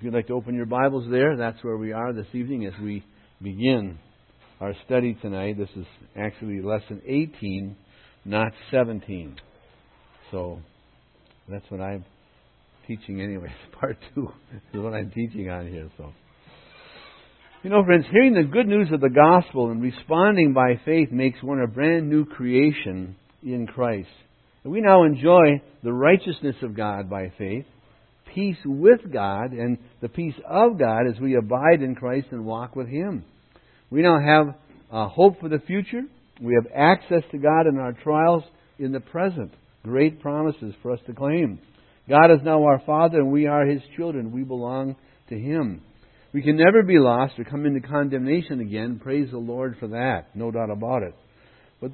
If you'd like to open your Bibles there, that's where we are this evening as we begin our study tonight. This is actually lesson 18, not 17. So that's what I'm teaching anyway. Part 2 is what I'm teaching on here. So, you know, friends, hearing the good news of the gospel and responding by faith makes one a brand new creation in Christ. And we now enjoy the righteousness of God by faith, peace with God, and the peace of God as we abide in Christ and walk with Him. We now have hope for the future. We have access to God in our trials in the present. Great promises for us to claim. God is now our Father and we are His children. We belong to Him. We can never be lost or come into condemnation again. Praise the Lord for that. No doubt about it. But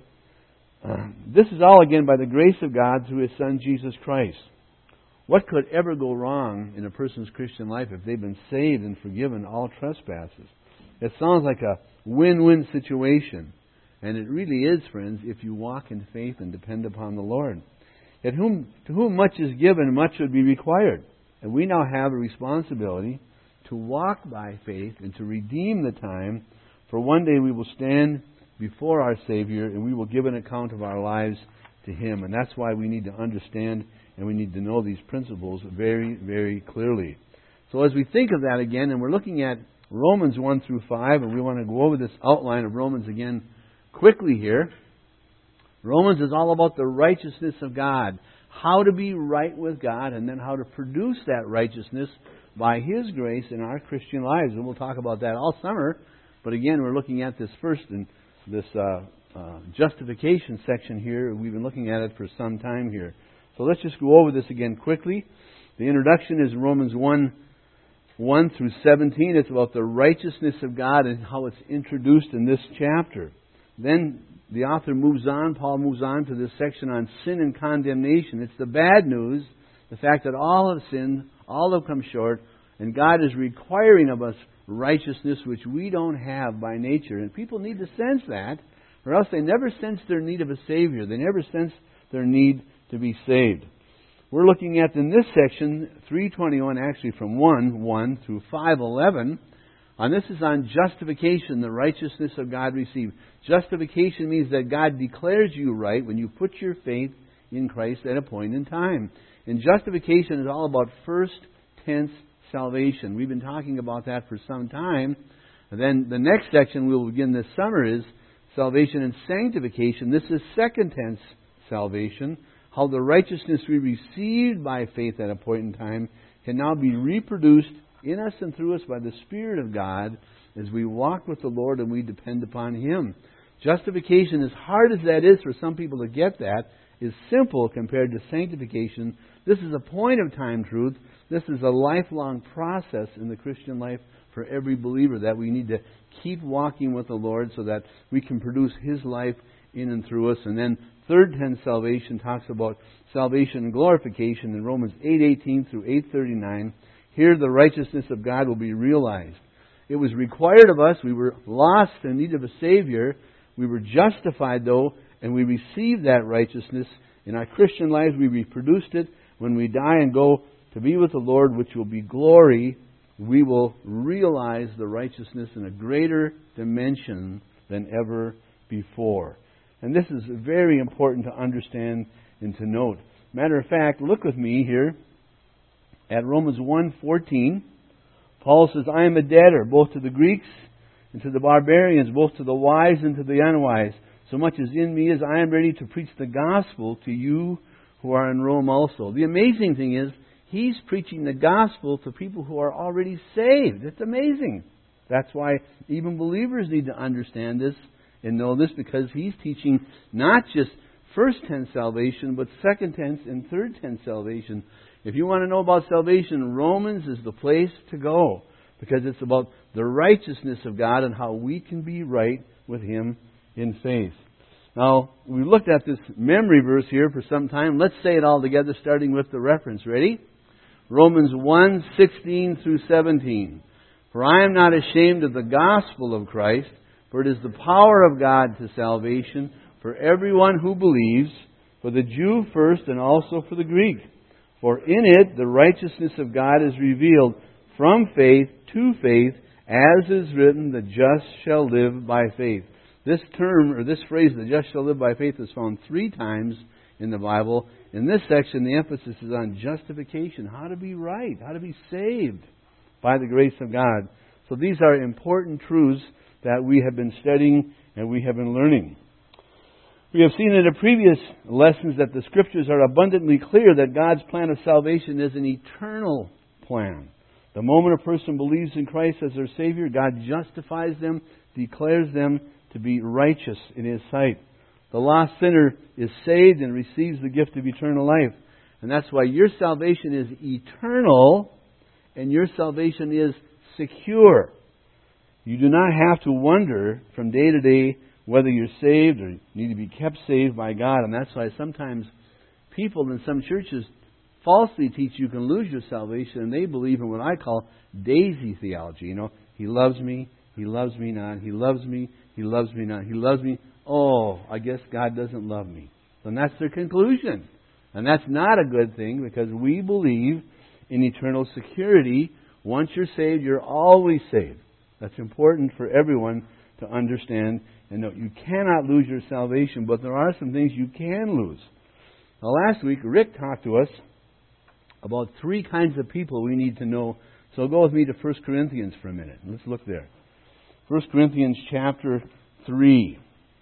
this is all again by the grace of God through His Son Jesus Christ. What could ever go wrong in a person's Christian life if they've been saved and forgiven all trespasses? It sounds like a win-win situation. And it really is, friends, if you walk in faith and depend upon the Lord. To whom much is given, much would be required. And we now have a responsibility to walk by faith and to redeem the time, for one day we will stand before our Savior and we will give an account of our lives to Him. And that's why we need to understand and we need to know these principles very, very clearly. So as we think of that again, and we're looking at Romans 1 through 5, and we want to go over this outline of Romans again quickly here. Romans is all about the righteousness of God. How to be right with God, and then how to produce that righteousness by His grace in our Christian lives. And we'll talk about that all summer. But again, we're looking at this first in this justification section here. We've been looking at it for some time here. So let's just go over this again quickly. The introduction is Romans 1 through 17. It's about the righteousness of God and how it's introduced in this chapter. Then the author moves on, Paul moves on to this section on sin and condemnation. It's the bad news, the fact that all have sinned, all have come short, and God is requiring of us righteousness which we don't have by nature. And people need to sense that, or else they never sense their need of a Savior. They never sense their need to be saved. We're looking at, in this section, 3:21, actually from 1:1 through 5:11. And this is on justification, the righteousness of God received. Justification means that God declares you right when you put your faith in Christ at a point in time. And justification is all about first tense salvation. We've been talking about that for some time. And then the next section we'll begin this summer is salvation and sanctification. This is second tense salvation. How the righteousness we received by faith at a point in time can now be reproduced in us and through us by the Spirit of God as we walk with the Lord and we depend upon Him. Justification, as hard as that is for some people to get that, is simple compared to sanctification. This is a point of time truth. This is a lifelong process in the Christian life for every believer that we need to keep walking with the Lord so that we can produce His life in and through us. And then third tense salvation talks about salvation and glorification in Romans 8:18 through 8:39. Here the righteousness of God will be realized. It was required of us. We were lost in need of a Savior. We were justified, though, and we received that righteousness. In our Christian lives, we reproduced it. When we die and go to be with the Lord, which will be glory, we will realize the righteousness in a greater dimension than ever before. And this is very important to understand and to note. Matter of fact, look with me here at Romans 1:14. Paul says, I am a debtor both to the Greeks and to the barbarians, both to the wise and to the unwise. So much as in me is, I am ready to preach the gospel to you who are in Rome also. The amazing thing is, he's preaching the gospel to people who are already saved. It's amazing. That's why even believers need to understand this and know this, because he's teaching not just first tense salvation, but second tense and third tense salvation. If you want to know about salvation, Romans is the place to go, because it's about the righteousness of God and how we can be right with Him in faith. Now, we looked at this memory verse here for some time. Let's say it all together, starting with the reference. Ready? Romans 1:16 through 17. For I am not ashamed of the gospel of Christ, for it is the power of God to salvation for everyone who believes, for the Jew first and also for the Greek. For in it the righteousness of God is revealed from faith to faith, as is written, the just shall live by faith. This term, or this phrase, the just shall live by faith, is found 3 times in the Bible. In this section, the emphasis is on justification, how to be right, how to be saved by the grace of God. So these are important truths that we have been studying and we have been learning. We have seen in the previous lessons that the Scriptures are abundantly clear that God's plan of salvation is an eternal plan. The moment a person believes in Christ as their Savior, God justifies them, declares them to be righteous in His sight. The lost sinner is saved and receives the gift of eternal life. And that's why your salvation is eternal and your salvation is secure. You do not have to wonder from day to day whether you're saved or need to be kept saved by God. And that's why sometimes people in some churches falsely teach you can lose your salvation, and they believe in what I call daisy theology. You know, He loves me not. He loves me not. He loves me. Oh, I guess God doesn't love me. And that's their conclusion. And that's not a good thing, because we believe in eternal security. Once you're saved, you're always saved. That's important for everyone to understand and know. You cannot lose your salvation, but there are some things you can lose. Now, last week, Rick talked to us about 3 kinds of people we need to know. So go with me to 1 Corinthians for a minute. Let's look there. 1 Corinthians chapter 3.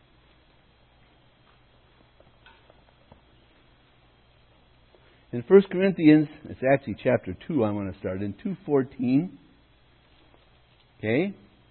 In 1 Corinthians, it's actually chapter 2 I want to start in, 2:14. Okay?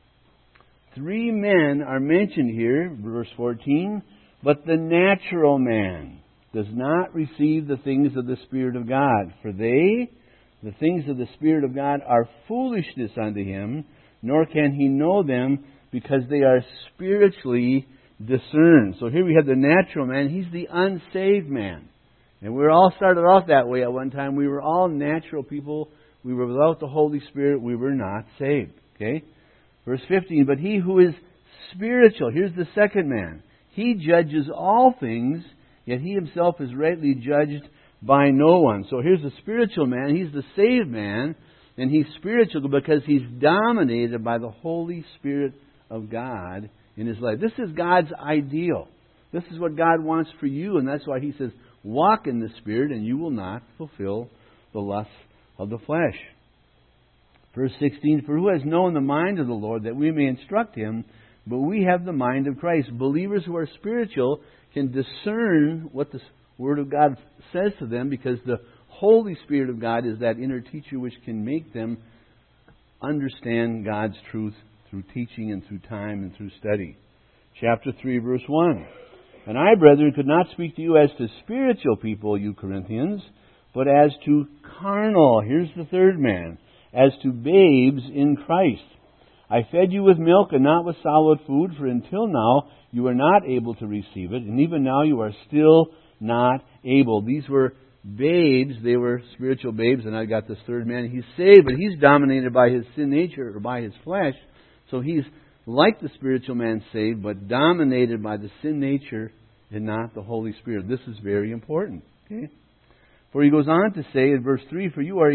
3 men are mentioned here, verse 14. But the natural man does not receive the things of the Spirit of God. For the things of the Spirit of God, are foolishness unto him, nor can he know them, because they are spiritually discerned. So here we have the natural man. He's the unsaved man. And we all started off that way at one time. We were all natural people. We were without the Holy Spirit. We were not saved. Okay? Verse 15, but he who is spiritual, here's the second man. He judges all things, yet he himself is rightly judged by no one. So here's the spiritual man. He's the saved man, and he's spiritual because he's dominated by the Holy Spirit of God in his life. This is God's ideal. This is what God wants for you, and that's why He says, walk in the Spirit, and you will not fulfill the lusts of the flesh. Verse 16, for who has known the mind of the Lord, that we may instruct him? But we have the mind of Christ. Believers who are spiritual can discern what the Word of God says to them, because the Holy Spirit of God is that inner teacher which can make them understand God's truth through teaching and through time and through study. Chapter 3, verse 1. And I, brethren, could not speak to you as to spiritual people, you Corinthians, but as to carnal. Here's the third man. As to babes in Christ. I fed you with milk and not with solid food, for until now you were not able to receive it, and even now you are still not able. These were babes. They were spiritual babes, and I got this third man. He's saved, but he's dominated by his sin nature, or by his flesh. So he's like the spiritual man saved, but dominated by the sin nature and not the Holy Spirit. This is very important. Okay? For he goes on to say in verse 3, for you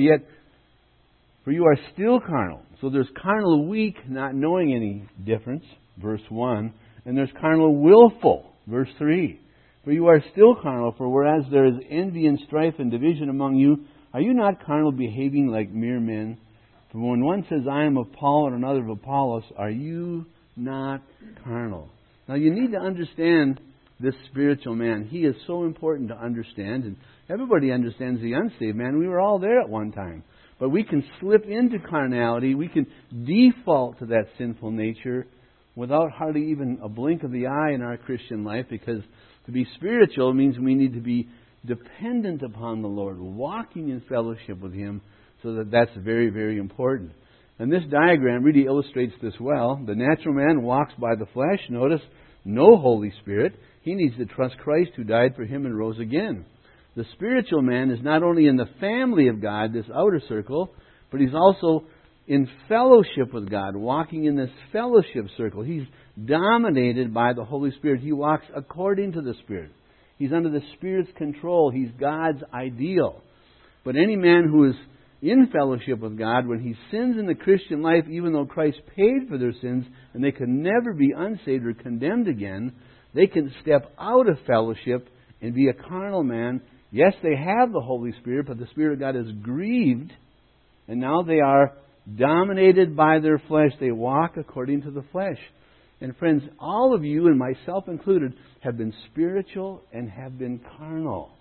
are still carnal. So there's carnal weak, not knowing any difference, verse 1. And there's carnal willful, verse 3. For you are still carnal, for whereas there is envy and strife and division among you, are you not carnal, behaving like mere men? For when one says, I am of Paul, and another of Apollos, are you not carnal? Now you need to understand this spiritual man. He is so important to understand, and everybody understands the unsaved man. We were all there at one time. But we can slip into carnality. We can default to that sinful nature without hardly even a blink of the eye in our Christian life, because to be spiritual means we need to be dependent upon the Lord, walking in fellowship with Him, so that's very, very important. And this diagram really illustrates this well. The natural man walks by the flesh. Notice, no Holy Spirit. He needs to trust Christ who died for him and rose again. The spiritual man is not only in the family of God, this outer circle, but he's also in fellowship with God, walking in this fellowship circle. He's dominated by the Holy Spirit. He walks according to the Spirit. He's under the Spirit's control. He's God's ideal. But any man who is in fellowship with God, when he sins in the Christian life, even though Christ paid for their sins, and they can never be unsaved or condemned again, they can step out of fellowship and be a carnal man. Yes, they have the Holy Spirit, but the Spirit of God is grieved, and now they are dominated by their flesh. They walk according to the flesh. And friends, all of you, and myself included, have been spiritual and have been carnal.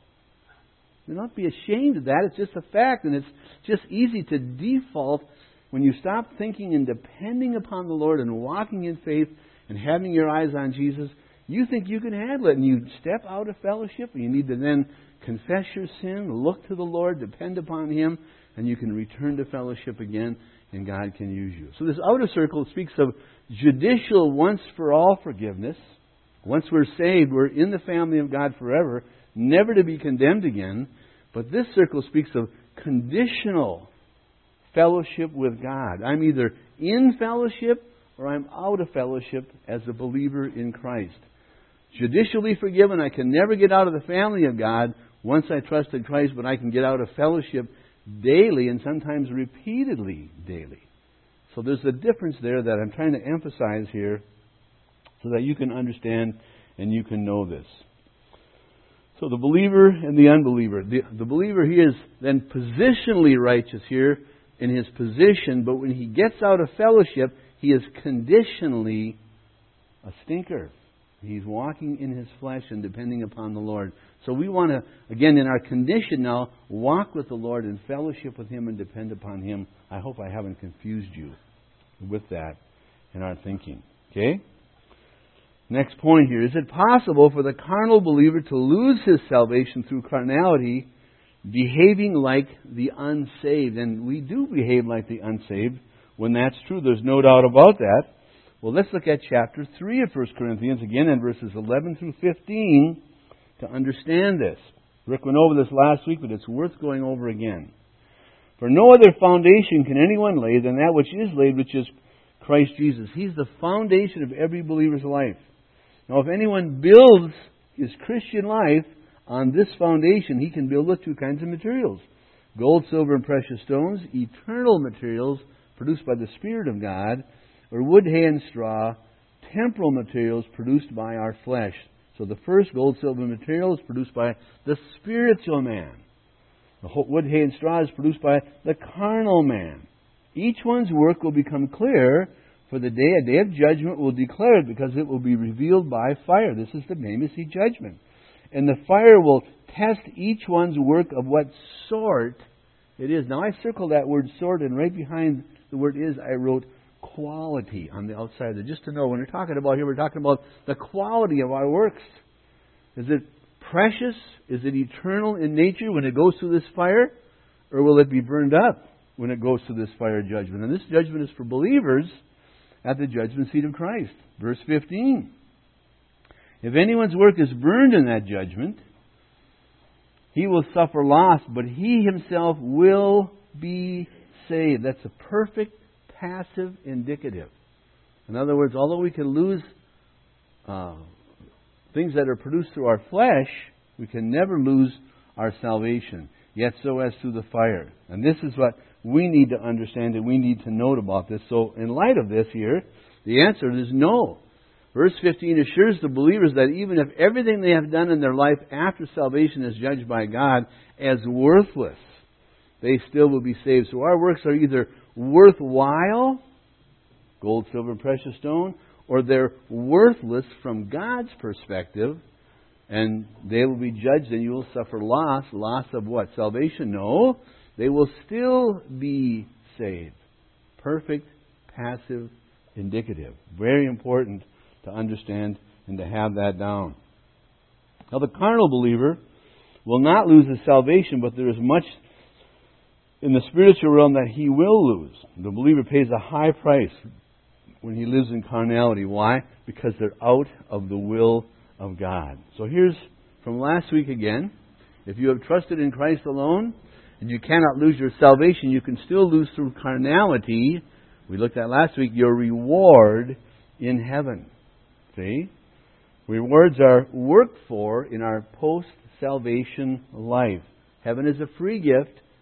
Do not be ashamed of that. It's just a fact, and it's just easy to default when you stop thinking and depending upon the Lord and walking in faith and having your eyes on Jesus. You think you can handle it, and you step out of fellowship, and you need to then confess your sin, look to the Lord, depend upon Him, and you can return to fellowship again, and God can use you. So this outer circle speaks of judicial once-for-all forgiveness. Once we're saved, we're in the family of God forever, never to be condemned again. But this circle speaks of conditional fellowship with God. I'm either in fellowship or I'm out of fellowship as a believer in Christ. Judicially forgiven, I can never get out of the family of God once I trust in Christ, but I can get out of fellowship daily and sometimes repeatedly daily. So there's a difference there that I'm trying to emphasize here so that you can understand and you can know this. So the believer and the unbeliever. The believer, he is then positionally righteous here in his position, but when he gets out of fellowship, he is conditionally a stinker. He's walking in his flesh and depending upon the Lord. So we want to, again, in our condition now, walk with the Lord in fellowship with Him and depend upon Him. I hope I haven't confused you with that in our thinking. Okay? Next point here. Is it possible for the carnal believer to lose his salvation through carnality, behaving like the unsaved? And we do behave like the unsaved when that's true. There's no doubt about that. Well, let's look at chapter 3 of 1 Corinthians, again in verses 11 through 15, to understand this. Rick went over this last week, but it's worth going over again. For no other foundation can anyone lay than that which is laid, which is Christ Jesus. He's the foundation of every believer's life. Now, if anyone builds his Christian life on this foundation, he can build with two kinds of materials: gold, silver, and precious stones, eternal materials produced by the Spirit of God, or wood, hay, and straw, temporal materials produced by our flesh. So the first gold, silver material is produced by the spiritual man. The wood, hay, and straw is produced by the carnal man. Each one's work will become clear, for the day, a day of judgment will declare it, because it will be revealed by fire. This is the Bema Seat judgment. And the fire will test each one's work of what sort it is. Now I circled that word sort, and right behind the word is, I wrote quality on the outside there, just to know when we're talking about here, we're talking about the quality of our works. Is it precious? Is it eternal in nature when it goes through this fire? Or will it be burned up when it goes through this fire judgment? And this judgment is for believers at the judgment seat of Christ. Verse 15. If anyone's work is burned in that judgment, he will suffer loss, but he himself will be saved. That's a perfect passive indicative. In other words, although we can lose things that are produced through our flesh, we can never lose our salvation. Yet so as through the fire. And this is what we need to understand and we need to note about this. So in light of this here, the answer is no. Verse 15 assures the believers that even if everything they have done in their life after salvation is judged by God as worthless, they still will be saved. So our works are either worthwhile, gold, silver, precious stone, or they're worthless from God's perspective, and they will be judged and you will suffer loss. Loss of what? Salvation? No. They will still be saved. Perfect, passive, indicative. Very important to understand and to have that down. Now the carnal believer will not lose his salvation, but there is much in the spiritual realm that he will lose. The believer pays a high price when he lives in carnality. Why? Because they're out of the will of God. So here's from last week again. If you have trusted in Christ alone, and you cannot lose your salvation, you can still lose through carnality. We looked at last week, your reward in heaven. See? Rewards are worked for in our post-salvation life. Heaven is a free gift.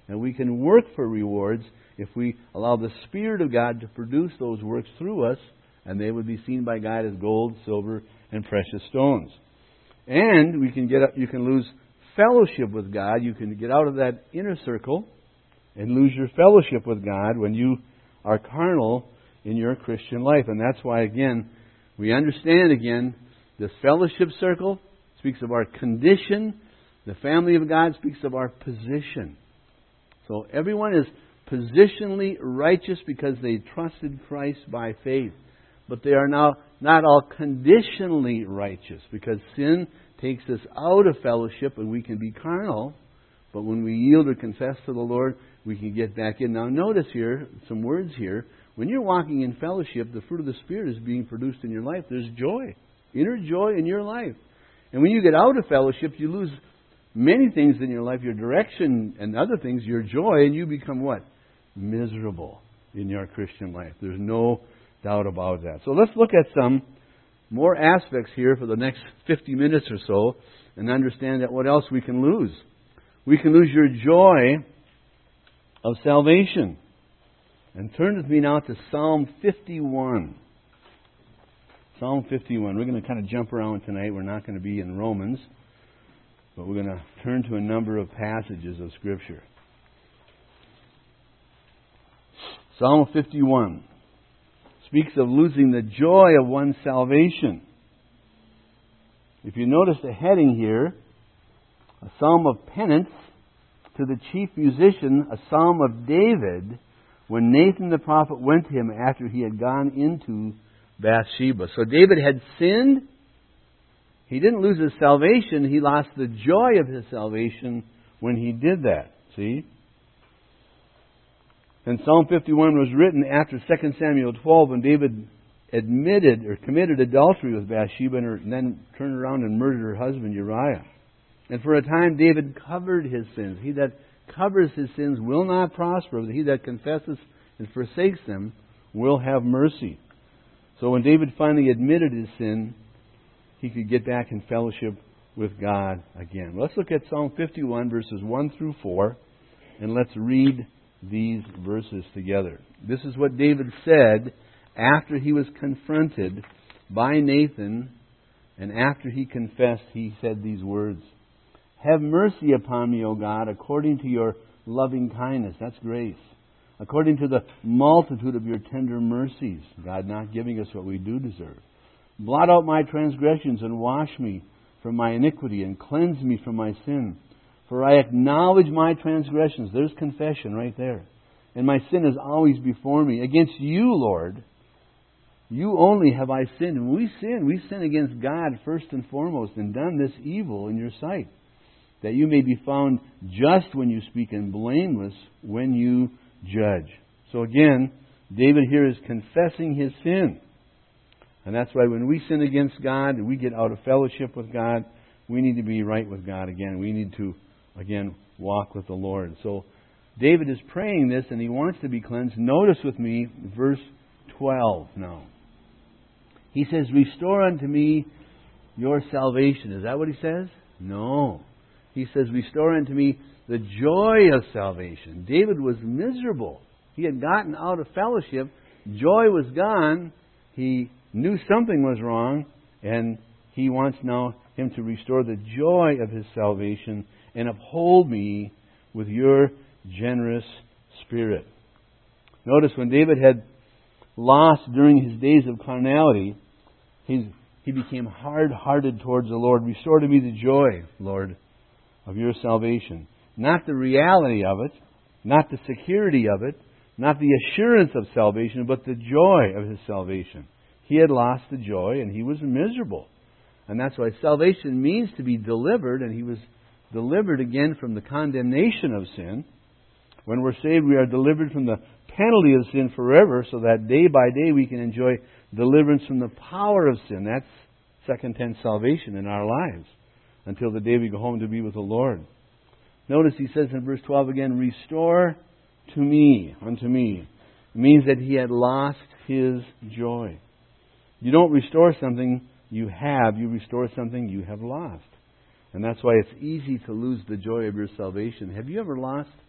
And we can work for rewards if we allow the Spirit of God to produce those works through us, and they would be seen by God as gold, silver, and precious stones. And you can lose fellowship with God. You can get out of that inner circle and lose your fellowship with God when you are carnal in your Christian life. And that's why, again, we understand again, this fellowship circle speaks of our condition. The family of God speaks of our position. So everyone is positionally righteous because they trusted Christ by faith. But they are now not all conditionally righteous, because sin takes us out of fellowship and we can be carnal. But when we yield or confess to the Lord, we can get back in. Now notice here, some words here. When you're walking in fellowship, the fruit of the Spirit is being produced in your life. There's joy, inner joy in your life. And when you get out of fellowship, you lose many things in your life, your direction and other things, your joy, and you become what? Miserable in your Christian life. There's no doubt about that. So let's look at some more aspects here for the next 50 minutes or so and understand that what else we can lose. We can lose your joy of salvation. And turn with me now to Psalm 51. Psalm 51. We're going to kind of jump around tonight. We're not going to be in Romans, but we're going to turn to a number of passages of Scripture. Psalm 51 speaks of losing the joy of one's salvation. If you notice the heading here, a psalm of penance to the chief musician, a psalm of David, when Nathan the prophet went to him after he had gone into Bathsheba. So David had sinned. He didn't lose his salvation. He lost the joy of his salvation when he did that. See? And Psalm 51 was written after 2 Samuel 12 when David admitted or committed adultery with Bathsheba and then turned around and murdered her husband Uriah. And for a time David covered his sins. He that covers his sins will not prosper, but he that confesses and forsakes them will have mercy. So when David finally admitted his sin, he could get back in fellowship with God again. Let's look at Psalm 51, verses 1 through 4, and let's read these verses together. This is what David said after he was confronted by Nathan, and after he confessed, he said these words. Have mercy upon me, O God, according to your loving kindness. That's grace. According to the multitude of your tender mercies. God not giving us what we do deserve. Blot out my transgressions and wash me from my iniquity and cleanse me from my sin. For I acknowledge my transgressions. There's confession right there. And my sin is always before me. Against you, Lord, you only have I sinned. And when we sin against God first and foremost and done this evil in your sight, that you may be found just when you speak and blameless when you judge. So again, David here is confessing his sin. And that's why when we sin against God and we get out of fellowship with God, we need to be right with God again. We need to, again, walk with the Lord. So David is praying this and he wants to be cleansed. Notice with me verse 12 now. He says, restore unto me your salvation. Is that what he says? No. He says, restore unto me the joy of salvation. David was miserable. He had gotten out of fellowship. Joy was gone. He knew something was wrong. And he wants now him to restore the joy of his salvation and uphold me with your generous spirit. Notice when David had lost during his days of carnality, he became hard-hearted towards the Lord. Restore to me the joy, Lord, of your salvation. Not the reality of it, not the security of it, not the assurance of salvation, but the joy of his salvation. He had lost the joy and he was miserable. And that's why salvation means to be delivered, and he was delivered again from the condemnation of sin. When we're saved, we are delivered from the penalty of sin forever, so that day by day we can enjoy deliverance from the power of sin. That's second tense salvation in our lives, until the day we go home to be with the Lord. Notice he says in verse 12 again, restore to me, unto me. It means that he had lost his joy. You don't restore something you have, you restore something you have lost. And that's why it's easy to lose the joy of your salvation. Have you ever lost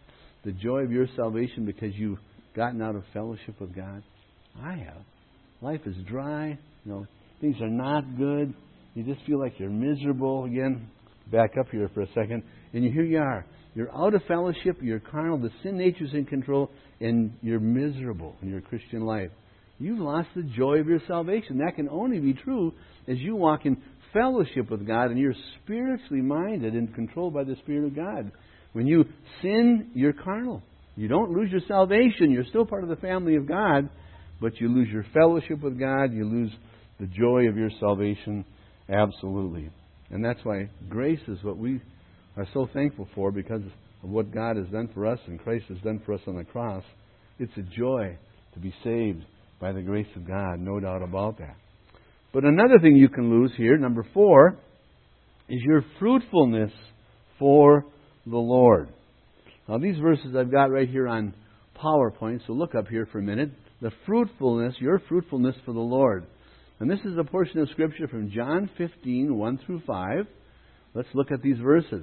the joy of your salvation because you've gotten out of fellowship with God? I have. Life is dry. Things are not good. You just feel like you're miserable. Again, back up here for a second. And here you are. You're out of fellowship. You're carnal. The sin nature's in control. And you're miserable in your Christian life. You've lost the joy of your salvation. That can only be true as you walk in fellowship with God and you're spiritually minded and controlled by the Spirit of God. When you sin, you're carnal. You don't lose your salvation. You're still part of the family of God, but you lose your fellowship with God. You lose the joy of your salvation. Absolutely. And that's why grace is what we are so thankful for, because of what God has done for us and Christ has done for us on the cross. It's a joy to be saved by the grace of God, no doubt about that. But another thing you can lose here, number 4, is your fruitfulness for the Lord. Now these verses I've got right here on PowerPoint, so look up here for a minute. The fruitfulness, your fruitfulness for the Lord. And this is a portion of Scripture from John 15, 1 through 5. Let's look at these verses.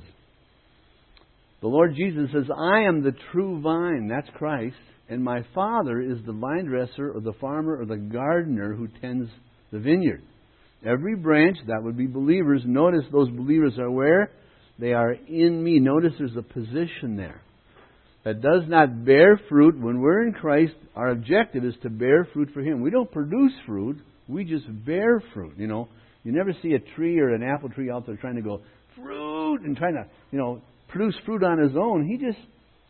The Lord Jesus says, I am the true vine, that's Christ, and my Father is the vine dresser or the farmer or the gardener who tends the vineyard. Every branch, that would be believers, notice those believers are where? They are in me. Notice there's a position there. That does not bear fruit. When we're in Christ, our objective is to bear fruit for Him. We don't produce fruit, we just bear fruit. You never see a tree or an apple tree out there trying to go, fruit, and trying to, produce fruit on his own. He just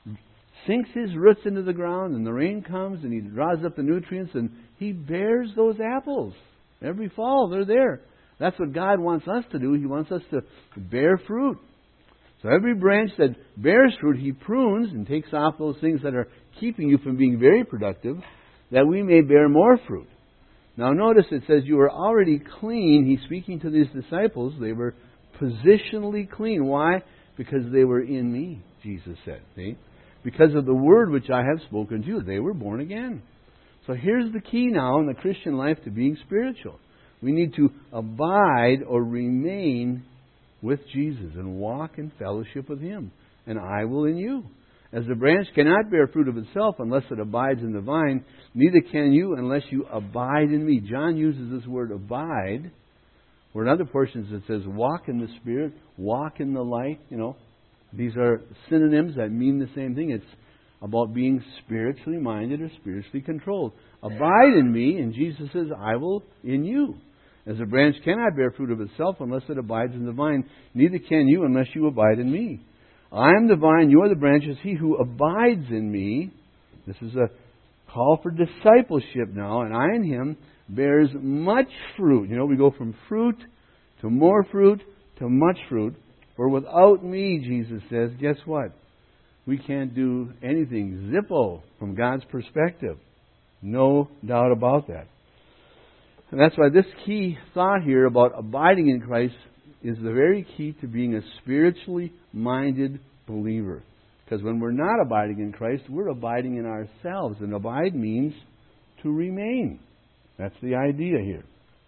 sinks his roots into the ground, and the rain comes, and he draws up the nutrients, and he bears those apples. Every fall, they're there. That's what God wants us to do. He wants us to bear fruit. So every branch that bears fruit, He prunes and takes off those things that are keeping you from being very productive, that we may bear more fruit. Now notice it says you are already clean. He's speaking to these disciples. They were positionally clean. Why? Because they were in me, Jesus said. See? Because of the word which I have spoken to you. They were born again. So here's the key now in the Christian life to being spiritual. We need to abide or remain with Jesus and walk in fellowship with Him. And I will in you. As the branch cannot bear fruit of itself unless it abides in the vine, neither can you unless you abide in me. John uses this word abide, where in other portions it says walk in the Spirit, walk in the light. These are synonyms that mean the same thing. It's about being spiritually minded or spiritually controlled. Abide in me, and Jesus says, I will in you. As a branch cannot bear fruit of itself unless it abides in the vine, neither can you unless you abide in me. I am the vine, you are the branches. He who abides in me, this is a call for discipleship now, and I in Him bears much fruit. We go from fruit to more fruit to much fruit. For without me, Jesus says, guess what? We can't do anything. Zippo from God's perspective. No doubt about that. And that's why this key thought here about abiding in Christ is the very key to being a spiritually minded believer. Because when we're not abiding in Christ, we're abiding in ourselves. And abide means to remain. That's the idea here.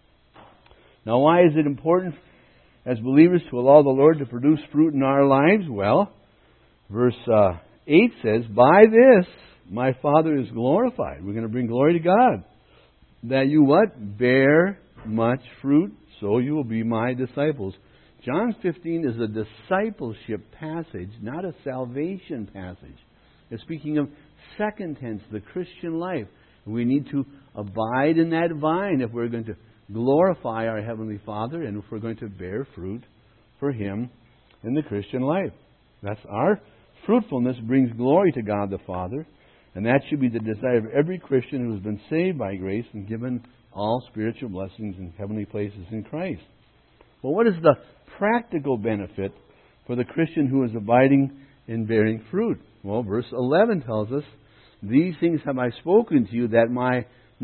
Now, why is it important as believers to allow the Lord to produce fruit in our lives? Well, verse 8 says, by this my Father is glorified. We're going to bring glory to God. That you what? Bear much fruit, so you will be my disciples. John 15 is a discipleship passage, not a salvation passage. It's speaking of second tense, the Christian life. We need to abide in that vine if we're going to glorify our Heavenly Father and if we're going to bear fruit for Him in the Christian life. That's our fruitfulness brings glory to God the Father, and that should be the desire of every Christian who has been saved by grace and given all spiritual blessings in heavenly places in Christ. Well, what is the practical benefit for the Christian who is abiding in bearing fruit? Well, verse 11 tells us, these things have I spoken to you that my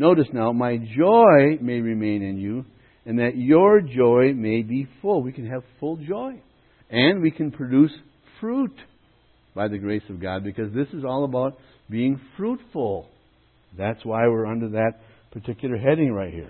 joy may remain in you and that your joy may be full. We can have full joy. And we can produce fruit by the grace of God, because this is all about being fruitful. That's why we're under that particular heading right here.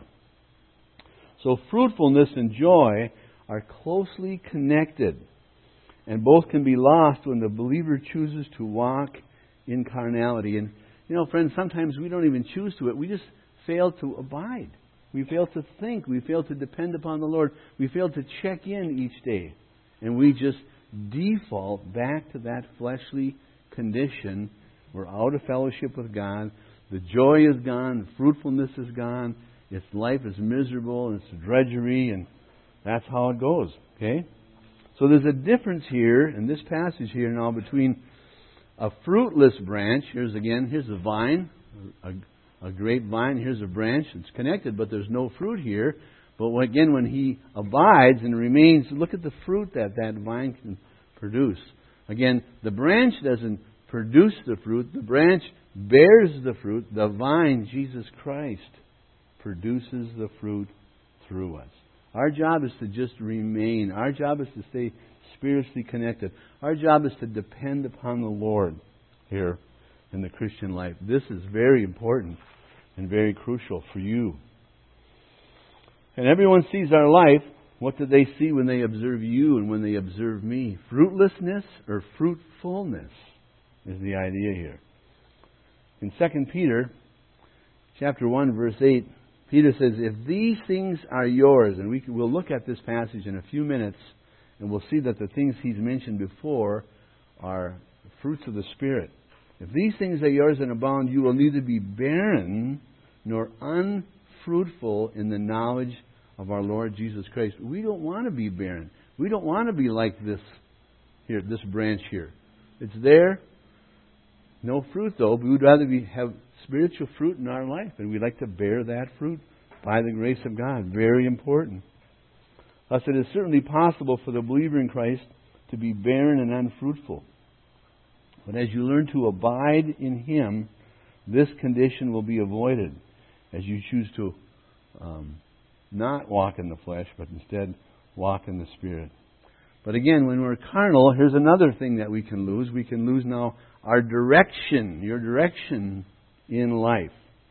So fruitfulness and joy are closely connected, and both can be lost when the believer chooses to walk in carnality. And, friends, sometimes we don't even choose to it. We just fail to abide. We fail to think. We fail to depend upon the Lord. We fail to check in each day. And we just default back to that fleshly condition. We're out of fellowship with God. The joy is gone. The fruitfulness is gone. Its life is miserable and it's drudgery, and that's how it goes. Okay? So there's a difference here in this passage here now between a fruitless branch. Here's a vine, a grapevine. Here's a branch. It's connected, but there's no fruit here. But again, when he abides and remains, look at the fruit that vine can produce. Again, the branch doesn't produce the fruit. The branch bears the fruit. The vine, Jesus Christ, produces the fruit through us. Our job is to just remain. Our job is to stay spiritually connected. Our job is to depend upon the Lord here in the Christian life. This is very important and very crucial for you. And everyone sees our life. What do they see when they observe you and when they observe me? Fruitlessness or fruitfulness is the idea here. In 2 Peter chapter 1, verse 8, Peter says, if these things are yours, and we'll look at this passage in a few minutes, and we'll see that the things he's mentioned before are fruits of the Spirit. If these things are yours and abound, you will neither be barren nor unfruitful in the knowledge of our Lord Jesus Christ. We don't want to be barren. We don't want to be like this here, this branch here. It's there, no fruit though, but we'd rather have spiritual fruit in our life, and we'd like to bear that fruit by the grace of God. Very important. Thus, it is certainly possible for the believer in Christ to be barren and unfruitful. But as you learn to abide in Him, this condition will be avoided as you choose to not walk in the flesh, but instead walk in the Spirit. But again, when we're carnal, here's another thing that we can lose. We can lose now our direction, your direction in life.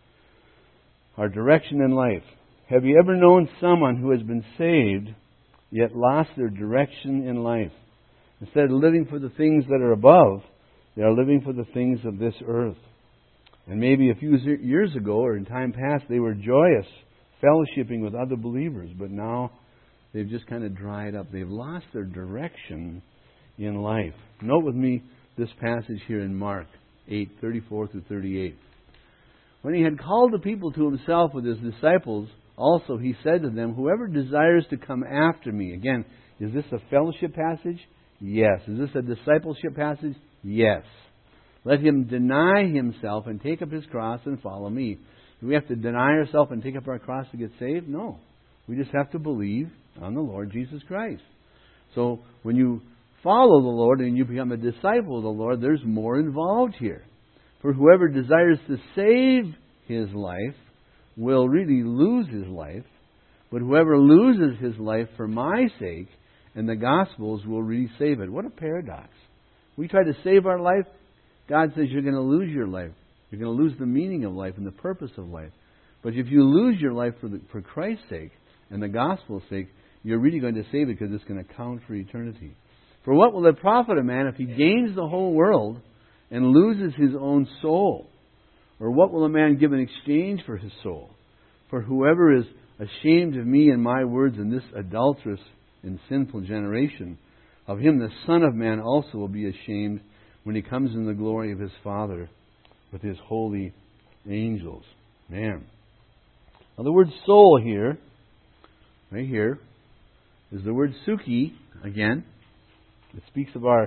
Our direction in life. Have you ever known someone who has been saved, yet lost their direction in life? Instead of living for the things that are above, they are living for the things of this earth. And maybe a few years ago or in time past, they were joyous, fellowshipping with other believers. But now they've just kind of dried up. They've lost their direction in life. Note with me this passage here in Mark 8:34 through 38. When He had called the people to Himself with His disciples, also He said to them, whoever desires to come after me. Again, is this a fellowship passage? Yes. Is this a discipleship passage? Yes. Let him deny himself and take up his cross and follow me. Do we have to deny ourselves and take up our cross to get saved? No. We just have to believe on the Lord Jesus Christ. So when you follow the Lord and you become a disciple of the Lord, there's more involved here. For whoever desires to save his life will really lose his life. But whoever loses his life for my sake and the gospel's will really save it. What a paradox. We try to save our life. God says you're going to lose your life. You're going to lose the meaning of life and the purpose of life. But if you lose your life for Christ's sake and the gospel's sake, you're really going to save it because it's going to count for eternity. For what will it profit a man if he gains the whole world and loses his own soul? Or what will a man give in exchange for his soul? For whoever is ashamed of me and my words in this adulterous and sinful generation, of him the Son of Man also will be ashamed when He comes in the glory of His Father with His holy angels. Man. Now the word soul here, right here, is the word suki again. It speaks of our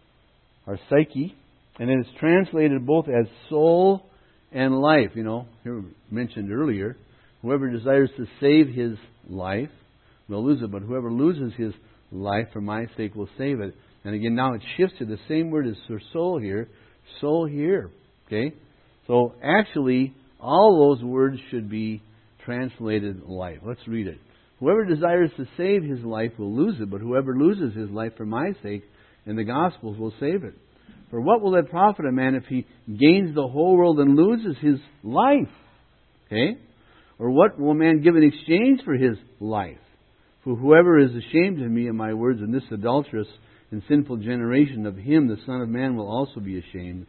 psyche, and it is translated both as soul and life. Here mentioned earlier, whoever desires to save his life will lose it, but whoever loses his life for my sake will save it. And again, now it shifts to the same word as for soul here. Soul here. Okay? So actually, all those words should be translated life. Let's read it. Whoever desires to save his life will lose it, but whoever loses his life for my sake and the gospel's will save it. For what will it profit a man if he gains the whole world and loses his life? Okay? Or what will a man give in exchange for his life? For whoever is ashamed of me and my words in this adulterous and sinful generation, of him the Son of Man will also be ashamed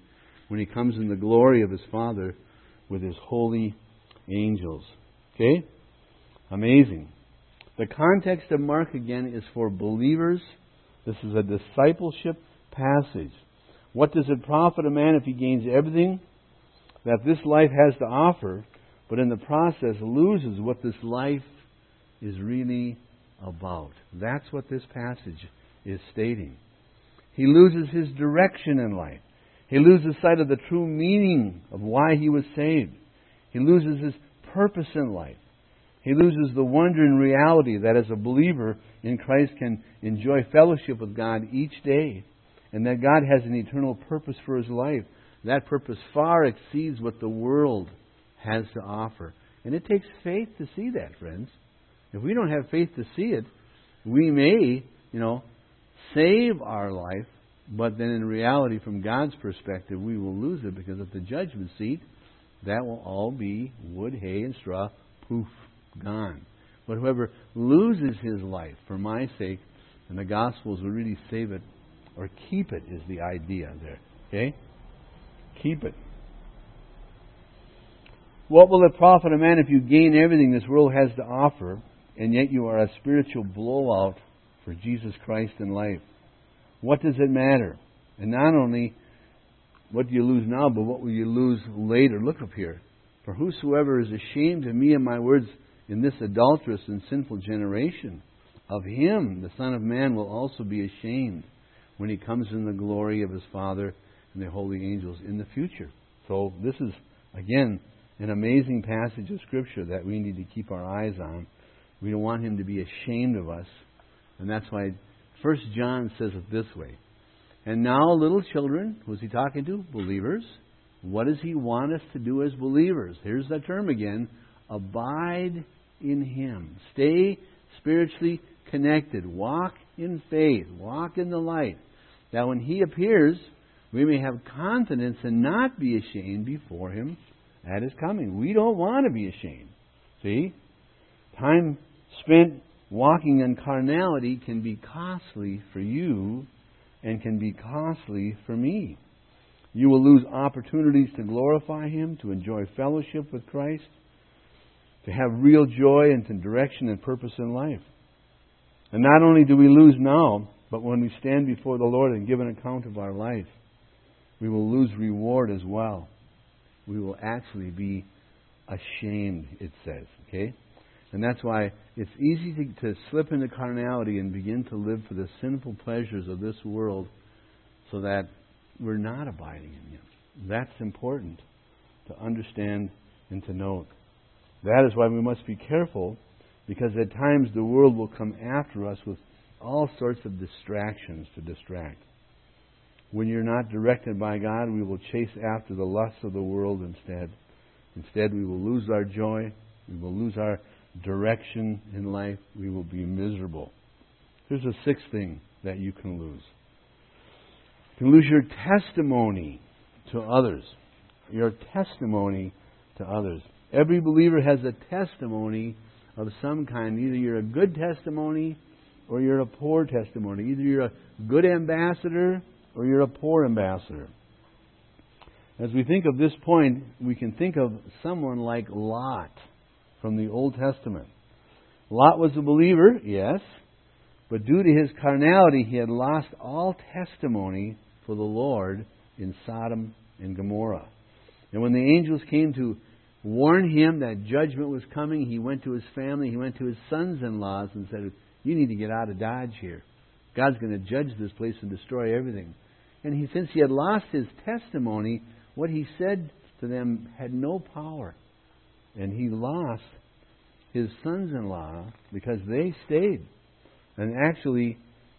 when He comes in the glory of His Father with His holy angels. Okay? Amazing. The context of Mark, again, is for believers. This is a discipleship passage. What does it profit a man if he gains everything that this life has to offer, but in the process loses what this life is really about? That's what this passage is stating. He loses his direction in life. He loses sight of the true meaning of why he was saved. He loses his purpose in life. He loses the wonder and reality that as a believer in Christ can enjoy fellowship with God each day, and that God has an eternal purpose for his life. That purpose far exceeds what the world has to offer. And it takes faith to see that, friends. If we don't have faith to see it, we may, save our life, but then in reality, from God's perspective, we will lose it, because at the judgment seat, that will all be wood, hay, and straw, poof, gone. But whoever loses his life for my sake, and the Gospels will really save it, or keep it is the idea there. Okay? Keep it. What will it profit a man if you gain everything this world has to offer, and yet you are a spiritual blowout for Jesus Christ in life? What does it matter? And not only what do you lose now, but what will you lose later? Look up here. For whosoever is ashamed of me and my words in this adulterous and sinful generation, of him the Son of Man will also be ashamed when he comes in the glory of his Father and the holy angels in the future. So this is, again, an amazing passage of Scripture that we need to keep our eyes on. We don't want him to be ashamed of us. And that's why 1 John says it this way. And now, little children, who's he talking to? Believers. What does he want us to do as believers? Here's the term again. Abide in him. Stay spiritually connected. Walk in faith. Walk in the light. That when he appears, we may have confidence and not be ashamed before him at his coming. We don't want to be ashamed. See? Time spent walking in carnality can be costly for you and can be costly for me. You will lose opportunities to glorify him, to enjoy fellowship with Christ, to have real joy and to direction and purpose in life. And not only do we lose now, but when we stand before the Lord and give an account of our life, we will lose reward as well. We will actually be ashamed, it says. Okay? And that's why it's easy to slip into carnality and begin to live for the sinful pleasures of this world so that we're not abiding in him. That's important to understand and to note. That is why we must be careful, because at times the world will come after us with all sorts of distractions to distract. When you're not directed by God, we will chase after the lusts of the world instead. Instead, we will lose our joy. We will lose our direction in life. We will be miserable. Here's a sixth thing that you can lose. You can lose your testimony to others. Your testimony to others. Every believer has a testimony of some kind. Either you're a good testimony or you're a poor testimony. Either you're a good ambassador or you're a poor ambassador. As we think of this point, we can think of someone like Lot from the Old Testament. Lot was a believer, yes, but due to his carnality, he had lost all testimony for the Lord in Sodom and Gomorrah. And when the angels came to warn him that judgment was coming, he went to his family, he went to his sons-in-laws and said, you need to get out of Dodge here. God's going to judge this place and destroy everything. And since he had lost his testimony, what he said to them had no power. And he lost his sons-in-law because they stayed. And actually,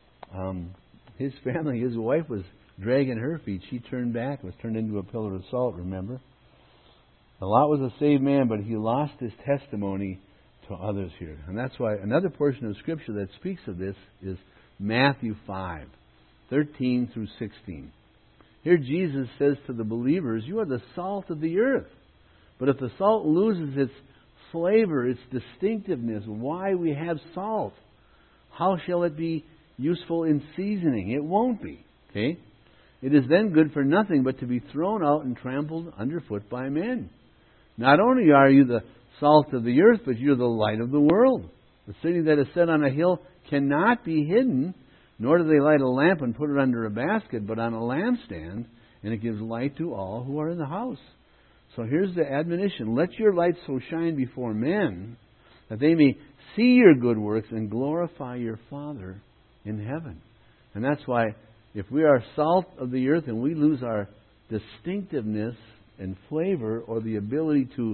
his family, his wife was dragging her feet. She turned back, was turned into a pillar of salt, remember? Lot was a saved man, but he lost his testimony to others here. And that's why another portion of Scripture that speaks of this is Matthew 5, 13 through 16. Here Jesus says to the believers, you are the salt of the earth. But if the salt loses its flavor, its distinctiveness, why we have salt, how shall it be useful in seasoning? It won't be. Okay? it is then good for nothing but to be thrown out and trampled underfoot by men. Not only are you the salt of the earth, but you're the light of the world. The city that is set on a hill cannot be hidden, nor do they light a lamp and put it under a basket, but on a lampstand, and it gives light to all who are in the house. So here's the admonition. Let your light so shine before men that they may see your good works and glorify your Father in heaven. And that's why if we are salt of the earth and we lose our distinctiveness and flavor or the ability to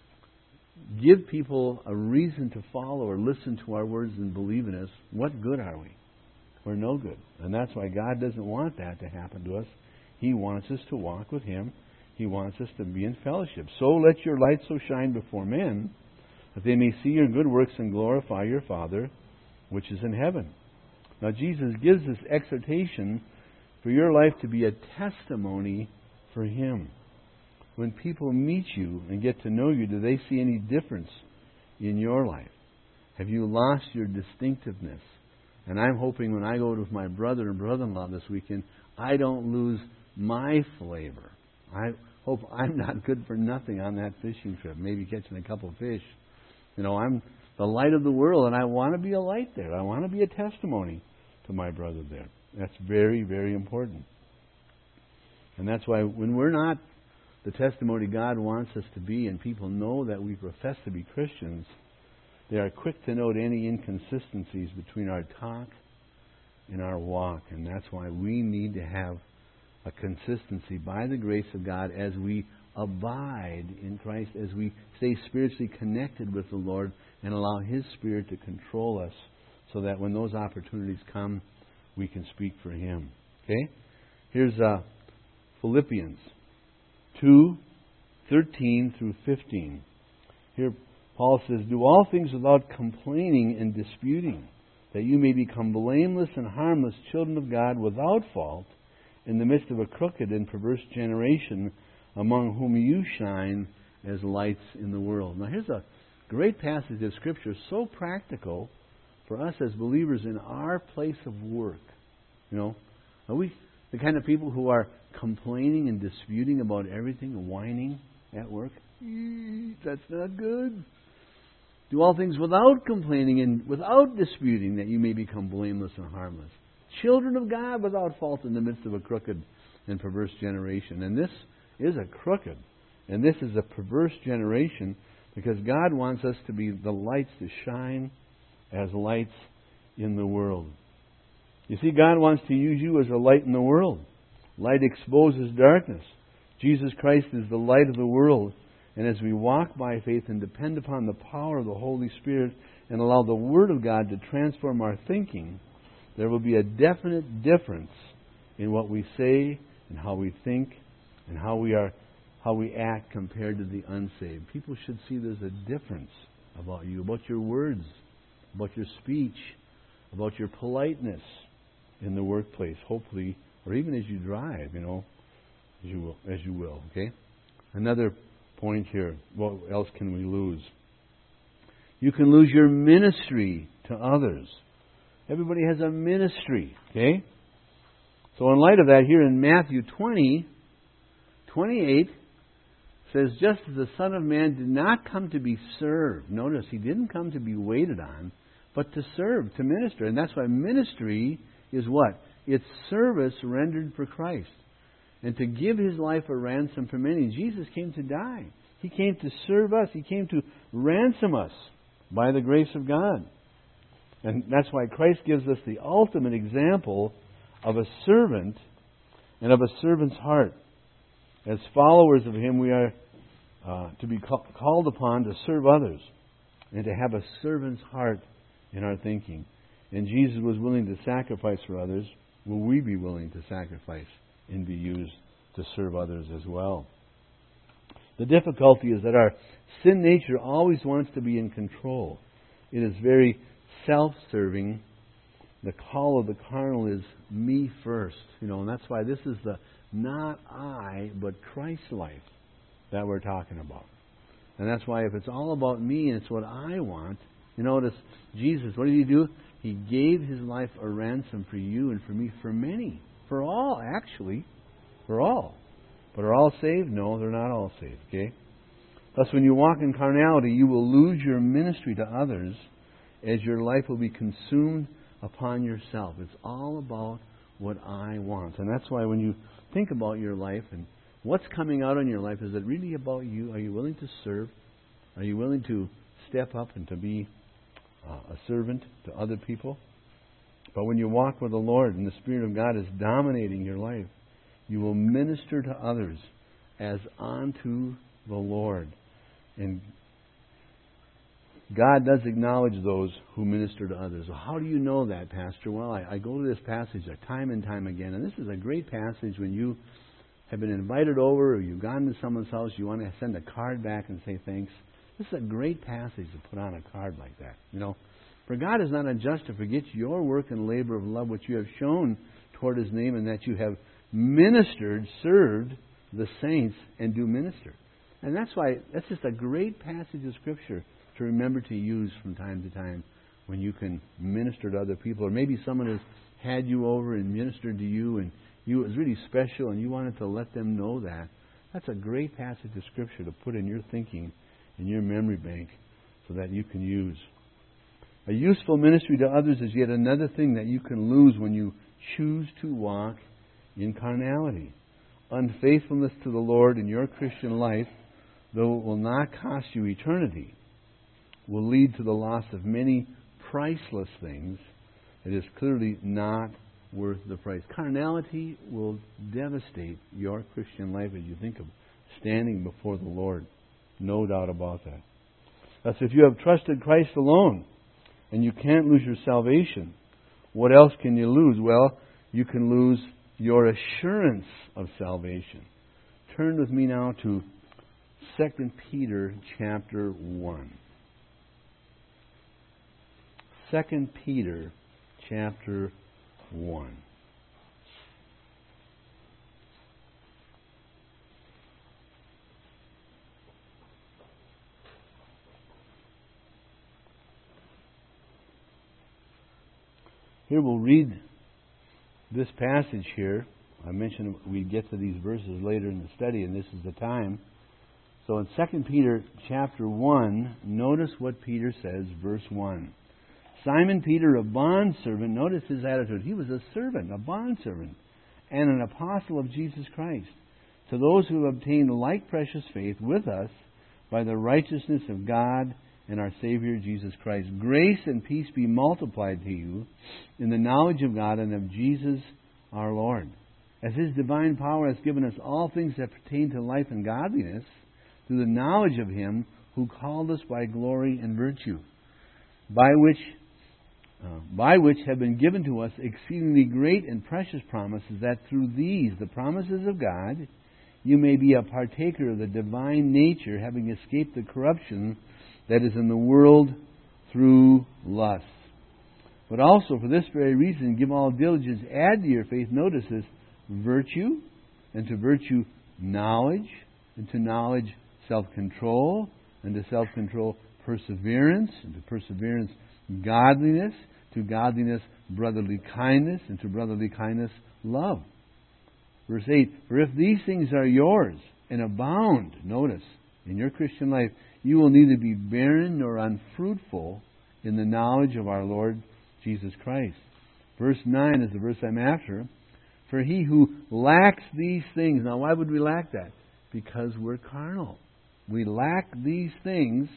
give people a reason to follow or listen to our words and believe in us, what good are we? We're no good. And that's why God doesn't want that to happen to us. He wants us to walk with Him. He wants us to be in fellowship. So let your light so shine before men that they may see your good works and glorify your Father which is in heaven. Now Jesus gives this exhortation for your life to be a testimony for Him. When people meet you and get to know you, do they see any difference in your life? Have you lost your distinctiveness? And I'm hoping when I go with my brother and brother-in-law this weekend, I don't lose my flavor. I hope I'm not good for nothing on that fishing trip, maybe catching a couple of fish. You know, I'm the light of the world, and I want to be a light there. I want to be a testimony to my brother there. That's very, very important. And that's why when we're not the testimony God wants us to be, and people know that we profess to be Christians, they are quick to note any inconsistencies between our talk and our walk. And that's why we need to have a consistency by the grace of God as we abide in Christ, as we stay spiritually connected with the Lord and allow His Spirit to control us so that when those opportunities come, we can speak for Him. Okay? Here's Philippians 2:13 through 15. Here Paul says, "Do all things without complaining and disputing, that you may become blameless and harmless children of God without fault, in the midst of a crooked and perverse generation, among whom you shine as lights in the world." Now here's a great passage of Scripture, so practical for us as believers in our place of work. You know, are we the kind of people who are complaining and disputing about everything and whining at work? That's not good. Do all things without complaining and without disputing, that you may become blameless and harmless. Children of God without fault in the midst of a crooked and perverse generation. And this is a crooked and this is a perverse generation, because God wants us to be the lights to shine as lights in the world. You see, God wants to use you as a light in the world. Light exposes darkness. Jesus Christ is the light of the world. And as we walk by faith and depend upon the power of the Holy Spirit and allow the Word of God to transform our thinking, there will be a definite difference in what we say and how we think and how we act compared to the unsaved. People should see there's a difference about you, about your words, about your speech, about your politeness in the workplace, hopefully, or even as you drive, as you will. Okay? Another point here. What else can we lose? You can lose your ministry to others. Everybody has a ministry. Okay? So in light of that, here in Matthew 20:28 says, "Just as the Son of Man did not come to be served." Notice, He didn't come to be waited on, but to serve, to minister. And that's why ministry is what? It's service rendered for Christ. And to give His life a ransom for many. Jesus came to die. He came to serve us. He came to ransom us by the grace of God. And that's why Christ gives us the ultimate example of a servant and of a servant's heart. As followers of Him, we are to be called upon to serve others and to have a servant's heart in our thinking. And Jesus was willing to sacrifice for others. Will we be willing to sacrifice and be used to serve others as well? The difficulty is that our sin nature always wants to be in control. It is very self-serving. The call of the carnal is me first. And that's why this is the not I, but Christ life that we're talking about. And that's why if it's all about me and it's what I want, notice Jesus, what did He do? He gave His life a ransom for you and for me, for many. For all, actually. For all. But are all saved? No, they're not all saved. Okay? Thus, when you walk in carnality, you will lose your ministry to others as your life will be consumed upon yourself. It's all about what I want. And that's why when you think about your life and what's coming out in your life, is it really about you? Are you willing to serve? Are you willing to step up and to be a servant to other people? But when you walk with the Lord and the Spirit of God is dominating your life, you will minister to others as unto the Lord. And God does acknowledge those who minister to others. Well, how do you know that, Pastor? Well, I go to this passage time and time again, and this is a great passage when you have been invited over or you've gone to someone's house, you want to send a card back and say thanks. This is a great passage to put on a card like that. You know, for God is not unjust to forget your work and labor of love which you have shown toward His name, and that you have ministered, served the saints, and do minister. And that's why that's just a great passage of Scripture to remember to use from time to time when you can minister to other people. Or maybe someone has had you over and ministered to you, and it was really special, and you wanted to let them know that. That's a great passage of Scripture to put in your thinking, in your memory bank, so that you can use. A useful ministry to others is yet another thing that you can lose when you choose to walk in carnality. Unfaithfulness to the Lord in your Christian life, though it will not cost you eternity, will lead to the loss of many priceless things. It is clearly not worth the price. Carnality will devastate your Christian life as you think of standing before the Lord. No doubt about that. Thus, if you have trusted Christ alone and you can't lose your salvation, what else can you lose? Well, you can lose your assurance of salvation. Turn with me now to 2 Peter chapter 1. 2 Peter chapter 1. Here we'll read this passage here. I mentioned we'd get to these verses later in the study, and this is the time. So in 2 Peter chapter 1, notice what Peter says, verse 1. Simon Peter, a bondservant, notice his attitude. He was a servant, a bondservant, and an apostle of Jesus Christ. To those who have obtained like precious faith with us by the righteousness of God and our Savior Jesus Christ. Grace and peace be multiplied to you in the knowledge of God and of Jesus our Lord. As His divine power has given us all things that pertain to life and godliness, through the knowledge of Him who called us by glory and virtue, by which have been given to us exceedingly great and precious promises, that through these, the promises of God, you may be a partaker of the divine nature, having escaped the corruption that is in the world through lust. But also, for this very reason, give all diligence, add to your faith, notice this, virtue, and to virtue knowledge, and to knowledge self-control, and to self-control perseverance, and to perseverance godliness, to godliness brotherly kindness, and to brotherly kindness love. Verse 8, for if these things are yours and abound, notice, in your Christian life, you will neither be barren nor unfruitful in the knowledge of our Lord Jesus Christ. Verse 9 is the verse I'm after. For he who lacks these things, now why would we lack that? Because we're carnal. We lack these things.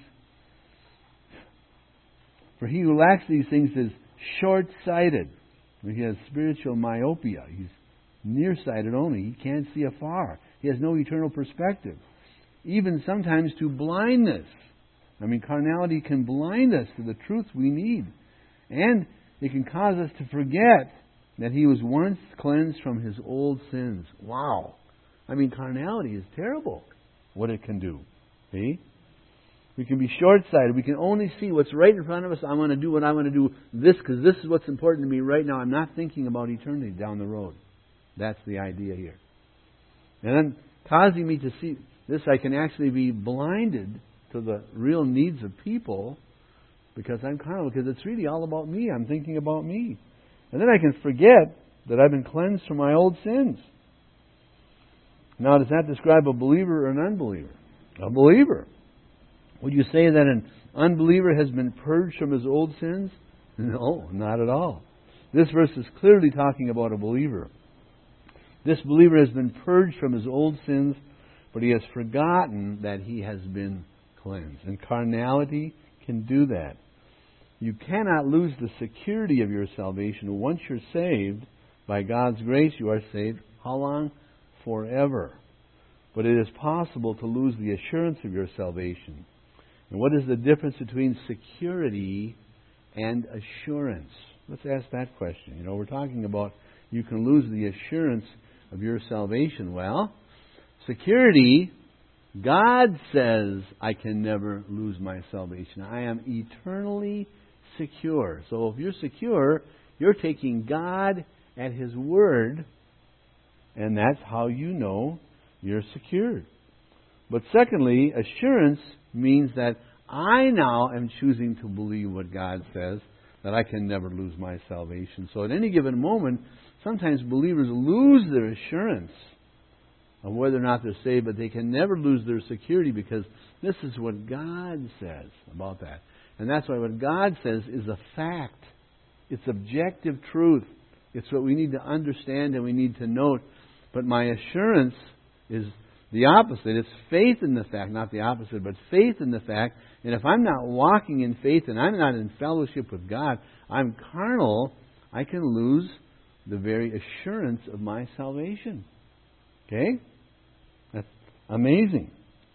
For he who lacks these things is short-sighted. He has spiritual myopia. He's nearsighted only. He can't see afar. He has no eternal perspective. Even sometimes to blindness. I mean, carnality can blind us to the truth we need. And it can cause us to forget that he was once cleansed from his old sins. Wow. I mean, carnality is terrible, what it can do. See? We can be short-sighted. We can only see what's right in front of us. I want to do what I want to do this because this is what's important to me right now. I'm not thinking about eternity down the road. That's the idea here. And then causing me to see this, I can actually be blinded to the real needs of people because I'm carnal, because it's really all about me. I'm thinking about me. And then I can forget that I've been cleansed from my old sins. Now, does that describe a believer or an unbeliever? A believer. Would you say that an unbeliever has been purged from his old sins? No, not at all. This verse is clearly talking about a believer. This believer has been purged from his old sins, but he has forgotten that he has been cleansed. And carnality can do that. You cannot lose the security of your salvation. Once you're saved, by God's grace you are saved. How long? Forever. But it is possible to lose the assurance of your salvation. And what is the difference between security and assurance? Let's ask that question. We're talking about you can lose the assurance of your salvation. Well, security, God says I can never lose my salvation. I am eternally secure. So if you're secure, you're taking God at His word, and that's how you know you're secured. But secondly, assurance means that I now am choosing to believe what God says, that I can never lose my salvation. So at any given moment, sometimes believers lose their assurance of whether or not they're saved, but they can never lose their security because this is what God says about that. And that's why what God says is a fact. It's objective truth. It's what we need to understand and we need to note. But my assurance is the opposite. It's faith in the fact, not the opposite, but faith in the fact. And if I'm not walking in faith and I'm not in fellowship with God, I'm carnal, I can lose the very assurance of my salvation. Okay? That's amazing.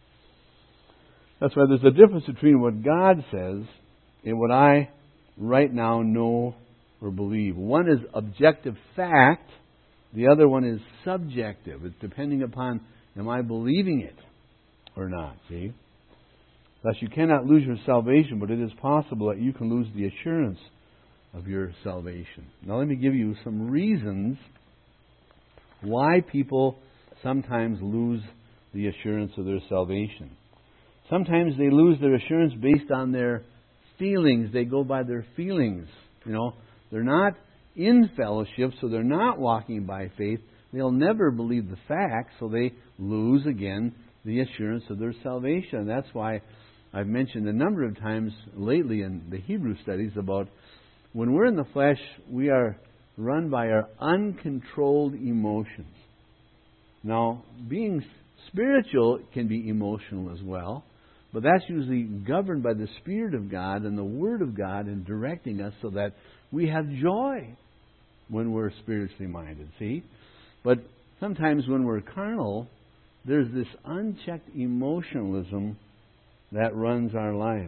That's why there's a difference between what God says and what I right now know or believe. One is objective fact. The other one is subjective. It's depending upon, am I believing it or not? See? Thus, you cannot lose your salvation, but it is possible that you can lose the assurance of your salvation. Now, let me give you some reasons why people sometimes lose the assurance of their salvation. Sometimes they lose their assurance based on their feelings. They go by their feelings. They're not in fellowship, so they're not walking by faith. They'll never believe the facts, so they lose again the assurance of their salvation. And that's why I've mentioned a number of times lately in the Hebrew studies about when we're in the flesh, we are run by our uncontrolled emotions. Now, being spiritual can be emotional as well, but that's usually governed by the Spirit of God and the Word of God in directing us so that we have joy when we're spiritually minded, see? But sometimes when we're carnal, there's this unchecked emotionalism that runs our lives.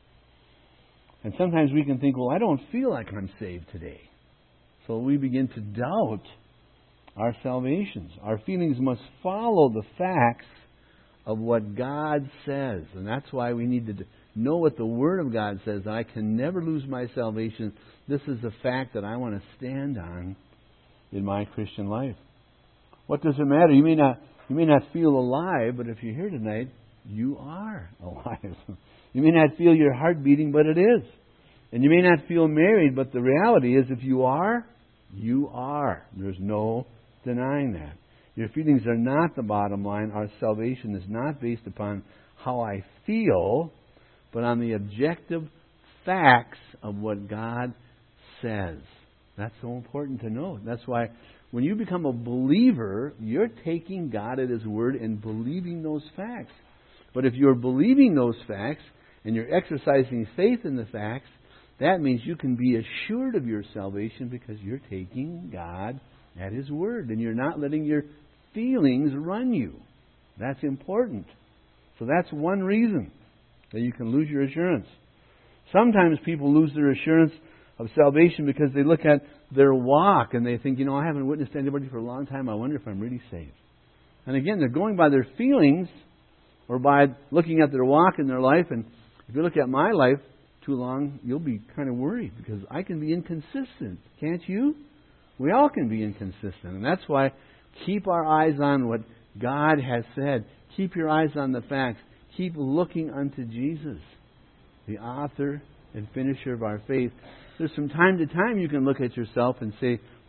And sometimes we can think, well, I don't feel like I'm saved today. So we begin to doubt our salvations. Our feelings must follow the facts of what God says. And that's why we need to know what the Word of God says. I can never lose my salvation. This is a fact that I want to stand on in my Christian life. What does it matter? You may not feel alive, but if you're here tonight, you are alive. You may not feel your heart beating, but it is. And you may not feel married, but the reality is if you are, you are. There's no denying that. Your feelings are not the bottom line. Our salvation is not based upon how I feel, but on the objective facts of what God says. That's so important to know. That's why when you become a believer, you're taking God at His word and believing those facts. But if you're believing those facts and you're exercising faith in the facts, that means you can be assured of your salvation because you're taking God at His word and you're not letting your feelings run you. That's important. So that's one reason that you can lose your assurance. Sometimes people lose their assurance of salvation because they look at their walk and they think, I haven't witnessed anybody for a long time. I wonder if I'm really saved. And again, they're going by their feelings or by looking at their walk in their life. And if you look at my life too long, you'll be kind of worried because I can be inconsistent. Can't you? We all can be inconsistent. And that's why keep our eyes on what God has said. Keep your eyes on the facts. Keep looking unto Jesus, the author and finisher of our faith. There's from time to time you can look at yourself and say,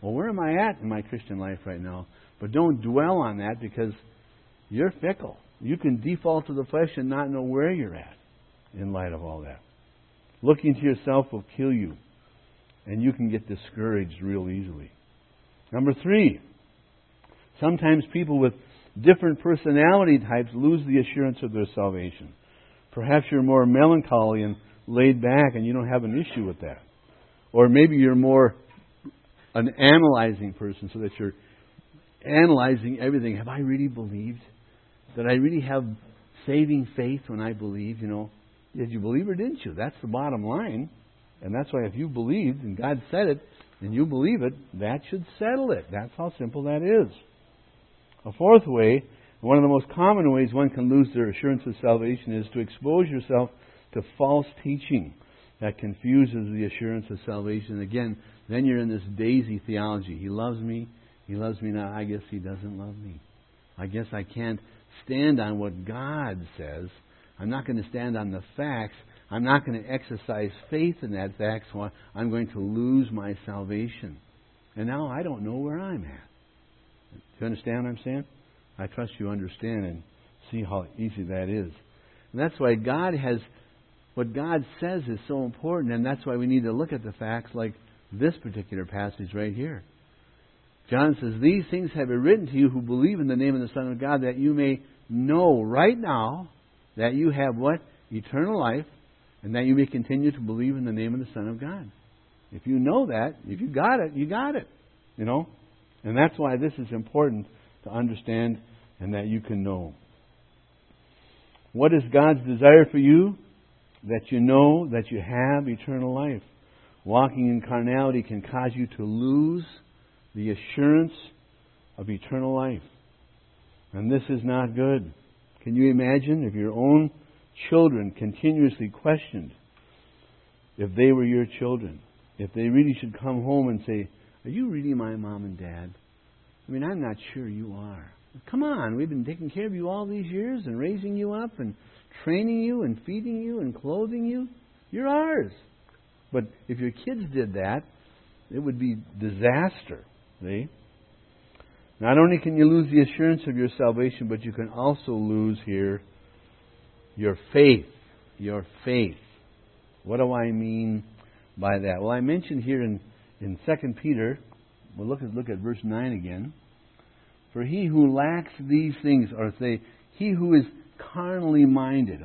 Well, where am I at in my Christian life right now? But don't dwell on that, because you're fickle. You can default to the flesh and not know where you're at in light of all that. Looking to yourself will kill you, and you can get discouraged real easily. Number 3, sometimes people with different personality types lose the assurance of their salvation. Perhaps you're more melancholy and laid back and you don't have an issue with that. Or maybe you're more an analyzing person, so that you're analyzing everything. Have I really believed? Did I really have saving faith when I believed? Did you believe or didn't you? That's the bottom line. And that's why if you believed and God said it and you believe it, that should settle it. That's how simple that is. A 4th way, one of the most common ways one can lose their assurance of salvation, is to expose yourself to false teaching that confuses the assurance of salvation. Again, then you're in this daisy theology. He loves me not. I guess He doesn't love me. I guess I can't stand on what God says. I'm not going to stand on the facts. I'm not going to exercise faith in that fact, so I'm going to lose my salvation. And now I don't know where I'm at. Do you understand what I'm saying? I trust you understand and see how easy that is. And that's why what God says is so important, and that's why we need to look at the facts like this particular passage right here. John says, "These things have I written to you who believe in the name of the Son of God, that you may know right now that you have" what? Eternal life, and that you may continue to believe in the name of the Son of God. If you know that, if you got it, you got it. And that's why this is important to understand and that you can know. What is God's desire for you? That you know that you have eternal life. Walking in carnality can cause you to lose the assurance of eternal life. And this is not good. Can you imagine if your own children continuously questioned if they were your children? If they really should come home and say, "Are you really my mom and dad? I'm not sure you are. Come on, we've been taking care of you all these years and raising you up and training you and feeding you and clothing you. You're ours." But if your kids did that, it would be disaster. See? Not only can you lose the assurance of your salvation, but you can also lose here your faith. Your faith. What do I mean by that? Well, I mentioned here in 2 Peter, we'll look at verse 9 again. "For he who lacks these things," or say, he who is carnally minded,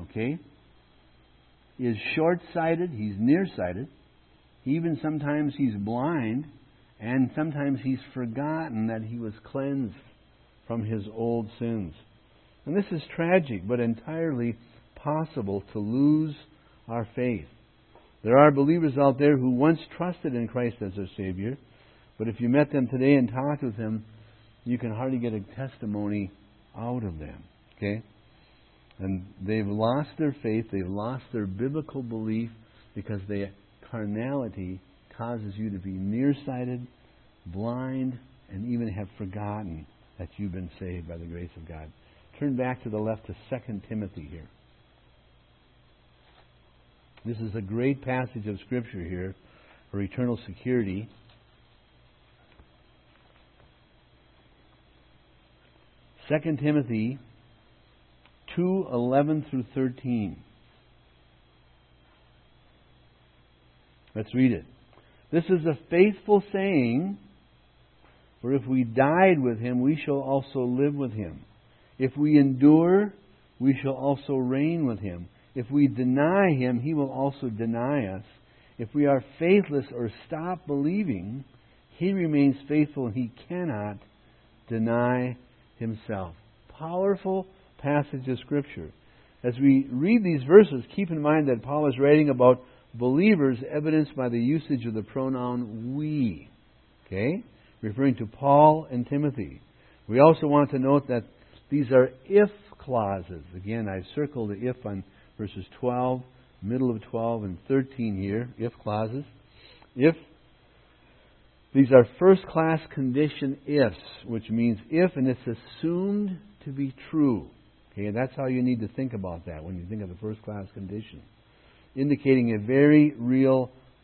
is short-sighted, he's nearsighted, even sometimes he's blind, and sometimes he's forgotten that he was cleansed from his old sins. And this is tragic, but entirely possible to lose our faith. There are believers out there who once trusted in Christ as their Savior, but if you met them today and talked with them, you can hardly get a testimony out of them. And they've lost their faith, they've lost their biblical belief, because their carnality causes you to be nearsighted, blind, and even have forgotten that you've been saved by the grace of God. Turn back to the left to 2 Timothy here. This is a great passage of Scripture here for eternal security. 2 Timothy 2:11 through 13. Let's read it. "This is a faithful saying, for if we died with Him, we shall also live with Him. If we endure, we shall also reign with Him. If we deny Him, He will also deny us. If we are faithless or stop believing, He remains faithful and He cannot deny Himself." Powerful passage of Scripture. As we read these verses, keep in mind that Paul is writing about believers evidenced by the usage of the pronoun we. Referring to Paul and Timothy. We also want to note that these are if clauses. Again, I've circled the if on verses 12, middle of 12, and 13 here. If clauses. If. These are first-class condition ifs, which means if, and it's assumed to be true. And that's how you need to think about that when you think of the first-class condition. Indicating a very real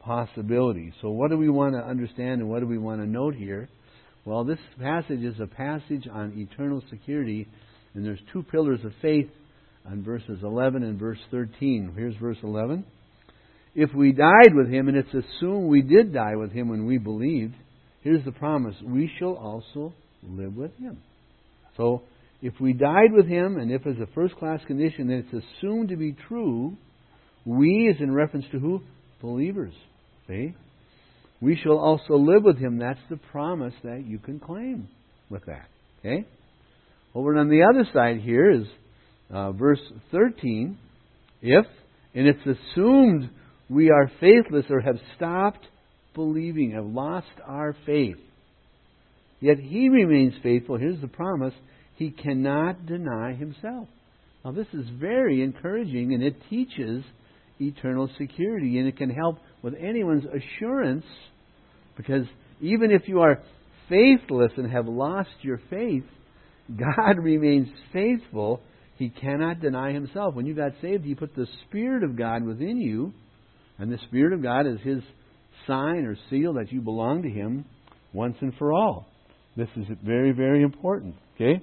possibility. So what do we want to understand and what do we want to note here? Well, this passage is a passage on eternal security, and there's two pillars of faith on verses 11 and verse 13. Here's verse 11. If we died with Him, and it's assumed we did die with Him when we believed, here's the promise: we shall also live with Him. So, if we died with Him, and if as a first-class condition, then it's assumed to be true, we is in reference to who? Believers. See? We shall also live with Him. That's the promise that you can claim with that. Okay? Over on the other side here is verse 13. If, and it's assumed we are faithless or have stopped believing, have lost our faith, yet He remains faithful. Here's the promise: He cannot deny Himself. Now this is very encouraging, and it teaches eternal security, and it can help with anyone's assurance, because even if you are faithless and have lost your faith, God remains faithful. He cannot deny Himself. When you got saved, He put the Spirit of God within you, and the Spirit of God is His sign or seal that you belong to Him once and for all. This is very, very important. Okay?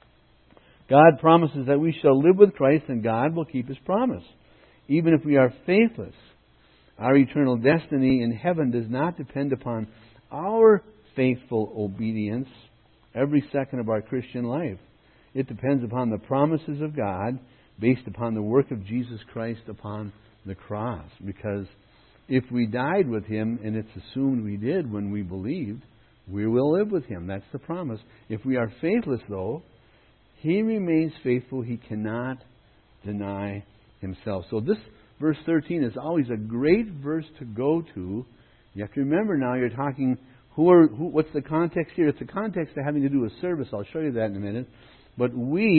God promises that we shall live with Christ, and God will keep His promise. Even if we are faithless, our eternal destiny in heaven does not depend upon our faithful obedience every second of our Christian life. It depends upon the promises of God based upon the work of Jesus Christ upon the cross. Because if we died with Him, and it's assumed we did when we believed, we will live with Him. That's the promise. If we are faithless, though, He remains faithful. He cannot deny Himself. So this verse 13 is always a great verse to go to. You have to remember now you're talking, what's the context here? It's a context having to do with service. I'll show you that in a minute. But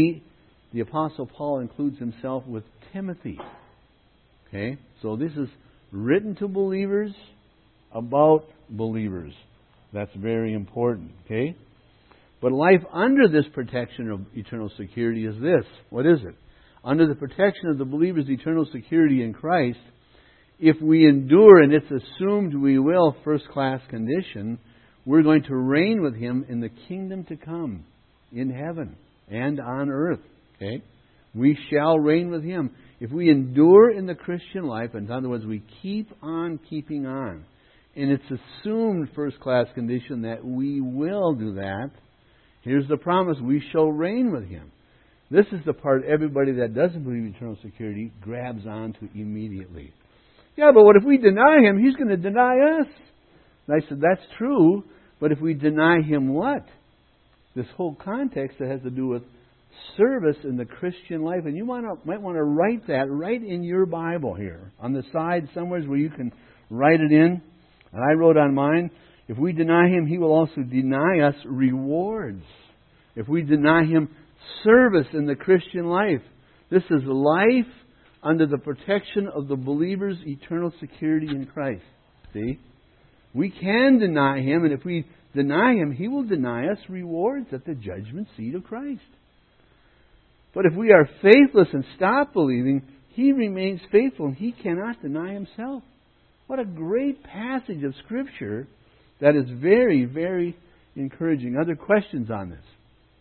the Apostle Paul includes himself with Timothy. Okay? So this is written to believers about believers. That's very important. Okay? But life under this protection of eternal security is this. What is it? Under the protection of the believer's eternal security in Christ, if we endure, and it's assumed we will, first-class condition, we're going to reign with Him in the kingdom to come, in heaven and on earth. Okay? We shall reign with Him. If we endure in the Christian life, in other words, we keep on keeping on, and it's assumed first-class condition that we will do that, here's the promise: we shall reign with Him. This is the part everybody that doesn't believe in eternal security grabs onto immediately. Yeah, but what if we deny Him? He's going to deny us. And I said, that's true, but if we deny Him what? This whole context that has to do with service in the Christian life. And you might want to write that right in your Bible here. On the side somewhere where you can write it in. And I wrote on mine, if we deny Him, He will also deny us rewards. If we deny Him service in the Christian life. This is life under the protection of the believer's eternal security in Christ. See? We can deny Him, and if we deny Him, He will deny us rewards at the judgment seat of Christ. But if we are faithless and stop believing, He remains faithful, and He cannot deny Himself. What a great passage of Scripture that is very, very encouraging. Other questions on this?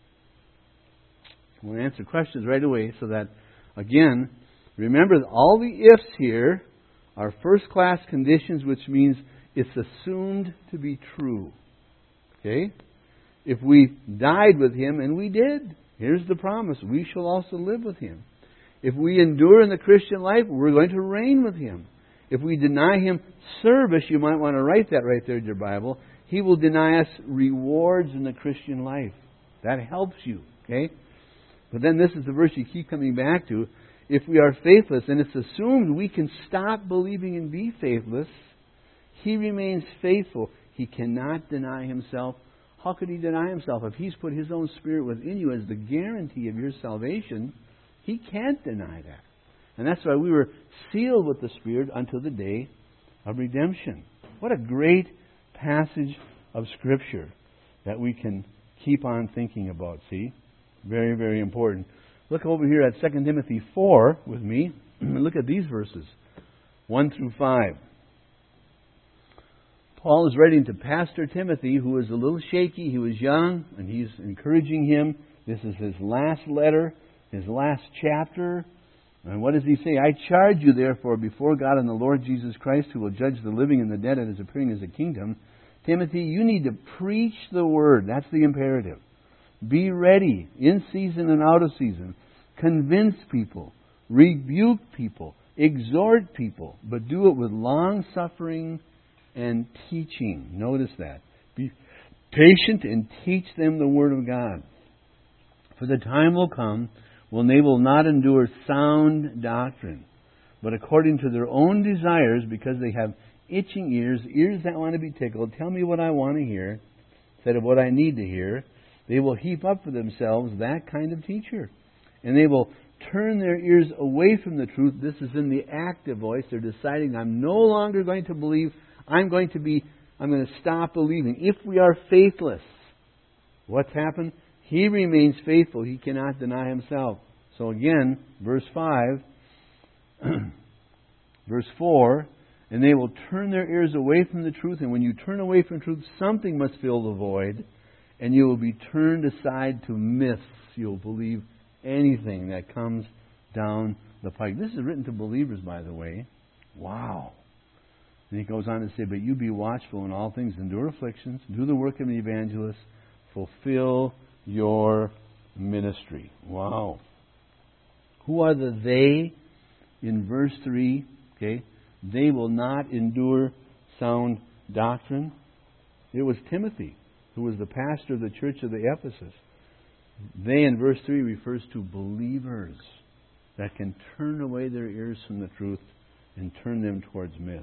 We'll answer questions right away so that, again, remember all the ifs here are first-class conditions, which means it's assumed to be true. Okay? If we died with Him, and we did, here's the promise: we shall also live with Him. If we endure in the Christian life, we're going to reign with Him. If we deny Him service, you might want to write that right there in your Bible, He will deny us rewards in the Christian life. That helps you. Okay? But then this is the verse you keep coming back to. If we are faithless, and it's assumed we can stop believing and be faithless, He remains faithful. He cannot deny Himself. How could He deny Himself? If He's put His own Spirit within you as the guarantee of your salvation, He can't deny that. And that's why we were sealed with the Spirit until the day of redemption. What a great passage of Scripture that we can keep on thinking about, see? Very, very important. Look over here at 2 Timothy 4 with me. Look at these verses, 1 through 5. Paul is writing to Pastor Timothy, who was a little shaky. He was young, and he's encouraging him. This is his last letter, his last chapter. And what does he say? I charge you, therefore, before God and the Lord Jesus Christ, who will judge the living and the dead at His appearing as a kingdom. Timothy, you need to preach the Word. That's the imperative. Be ready, in season and out of season. Convince people. Rebuke people. Exhort people. But do it with long-suffering and teaching. Notice that. Be patient and teach them the Word of God. For the time will come when they will not endure sound doctrine, but according to their own desires, because they have itching ears, ears that want to be tickled, tell me what I want to hear instead of what I need to hear, they will heap up for themselves that kind of teacher. And they will turn their ears away from the truth. This is in the active voice. They're deciding, I'm no longer going to believe. I'm going to stop believing. If we are faithless, what's happened? He remains faithful. He cannot deny Himself. So again, verse 5, verse 4, and they will turn their ears away from the truth. And when you turn away from truth, something must fill the void. And you will be turned aside to myths. You'll believe anything that comes down the pike. This is written to believers, by the way. Wow. And he goes on to say, but you be watchful in all things, endure afflictions, do the work of an evangelist, fulfill your ministry. Wow. Who are the they in verse 3? Okay. They will not endure sound doctrine. It was Timothy, who was the pastor of the church of the Ephesus. They in verse 3 refers to believers that can turn away their ears from the truth and turn them towards myths.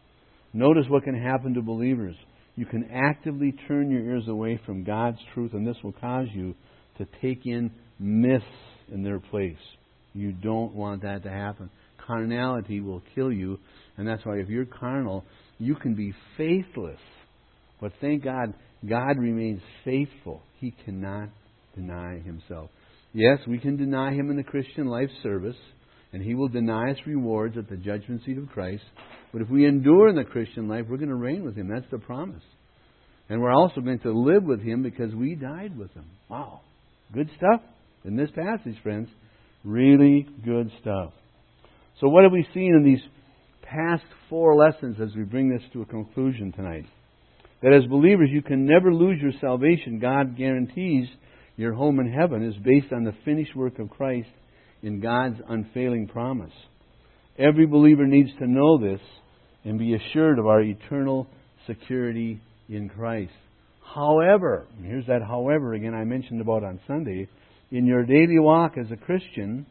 Notice what can happen to believers. You can actively turn your ears away from God's truth, and this will cause you to take in myths in their place. You don't want that to happen. Carnality will kill you, and that's why if you're carnal, you can be faithless. But thank God, God remains faithful. He cannot deny Himself. Yes, we can deny Him in the Christian life service, and He will deny us rewards at the judgment seat of Christ. But if we endure in the Christian life, we're going to reign with Him. That's the promise. And we're also going to live with Him because we died with Him. Wow. Good stuff in this passage, friends. Really good stuff. So what have we seen in these past 4 lessons as we bring this to a conclusion tonight? That as believers, you can never lose your salvation. God guarantees your home in heaven is based on the finished work of Christ in God's unfailing promise. Every believer needs to know this and be assured of our eternal security in Christ. However, and here's that however again I mentioned about on Sunday, in your daily walk as a Christian,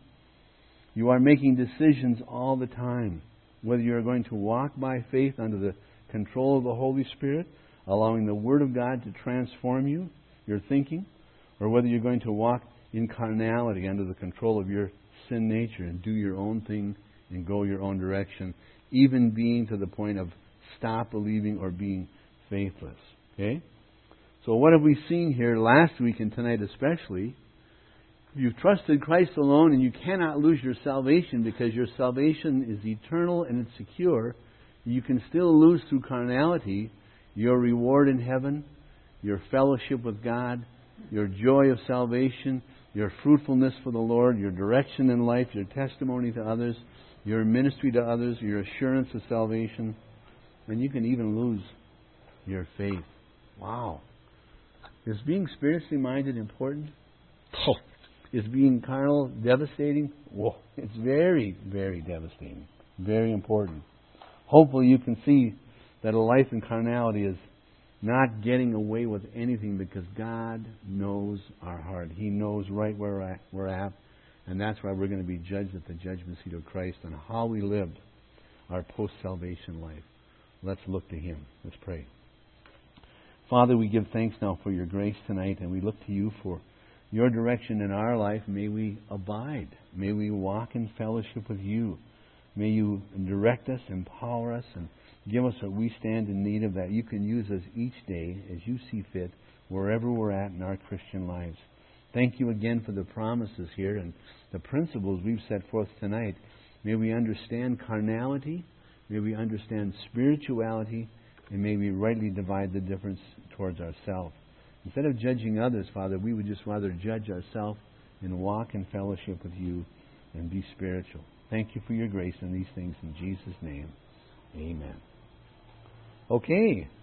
you are making decisions all the time. Whether you are going to walk by faith under the control of the Holy Spirit, allowing the Word of God to transform you, your thinking, or whether you're going to walk in carnality under the control of your sin nature and do your own thing and go your own direction, even being to the point of stop believing or being faithless. Okay? So what have we seen here last week and tonight especially? You've trusted Christ alone and you cannot lose your salvation because your salvation is eternal and it's secure. You can still lose through carnality your reward in heaven, your fellowship with God, your joy of salvation, your fruitfulness for the Lord, your direction in life, your testimony to others, your ministry to others, your assurance of salvation. And you can even lose your faith. Wow. Is being spiritually minded important? Oh. Is being carnal devastating? Whoa. It's very, very devastating. Very important. Hopefully you can see that a life in carnality is not getting away with anything because God knows our heart. He knows right where we're at. And that's why we're going to be judged at the judgment seat of Christ on how we lived our post-salvation life. Let's look to Him. Let's pray. Father, we give thanks now for your grace tonight, and we look to you for your direction in our life. May we abide. May we walk in fellowship with you. May you direct us, empower us, and give us what we stand in need of, that you can use us each day as you see fit, wherever we're at in our Christian lives. Thank you again for the promises here and the principles we've set forth tonight. May we understand carnality. May we understand spirituality. and may we rightly divide the difference towards ourselves. Instead of judging others, Father, we would just rather judge ourselves and walk in fellowship with you and be spiritual. Thank you for your grace in these things. In Jesus' name, amen. Okay.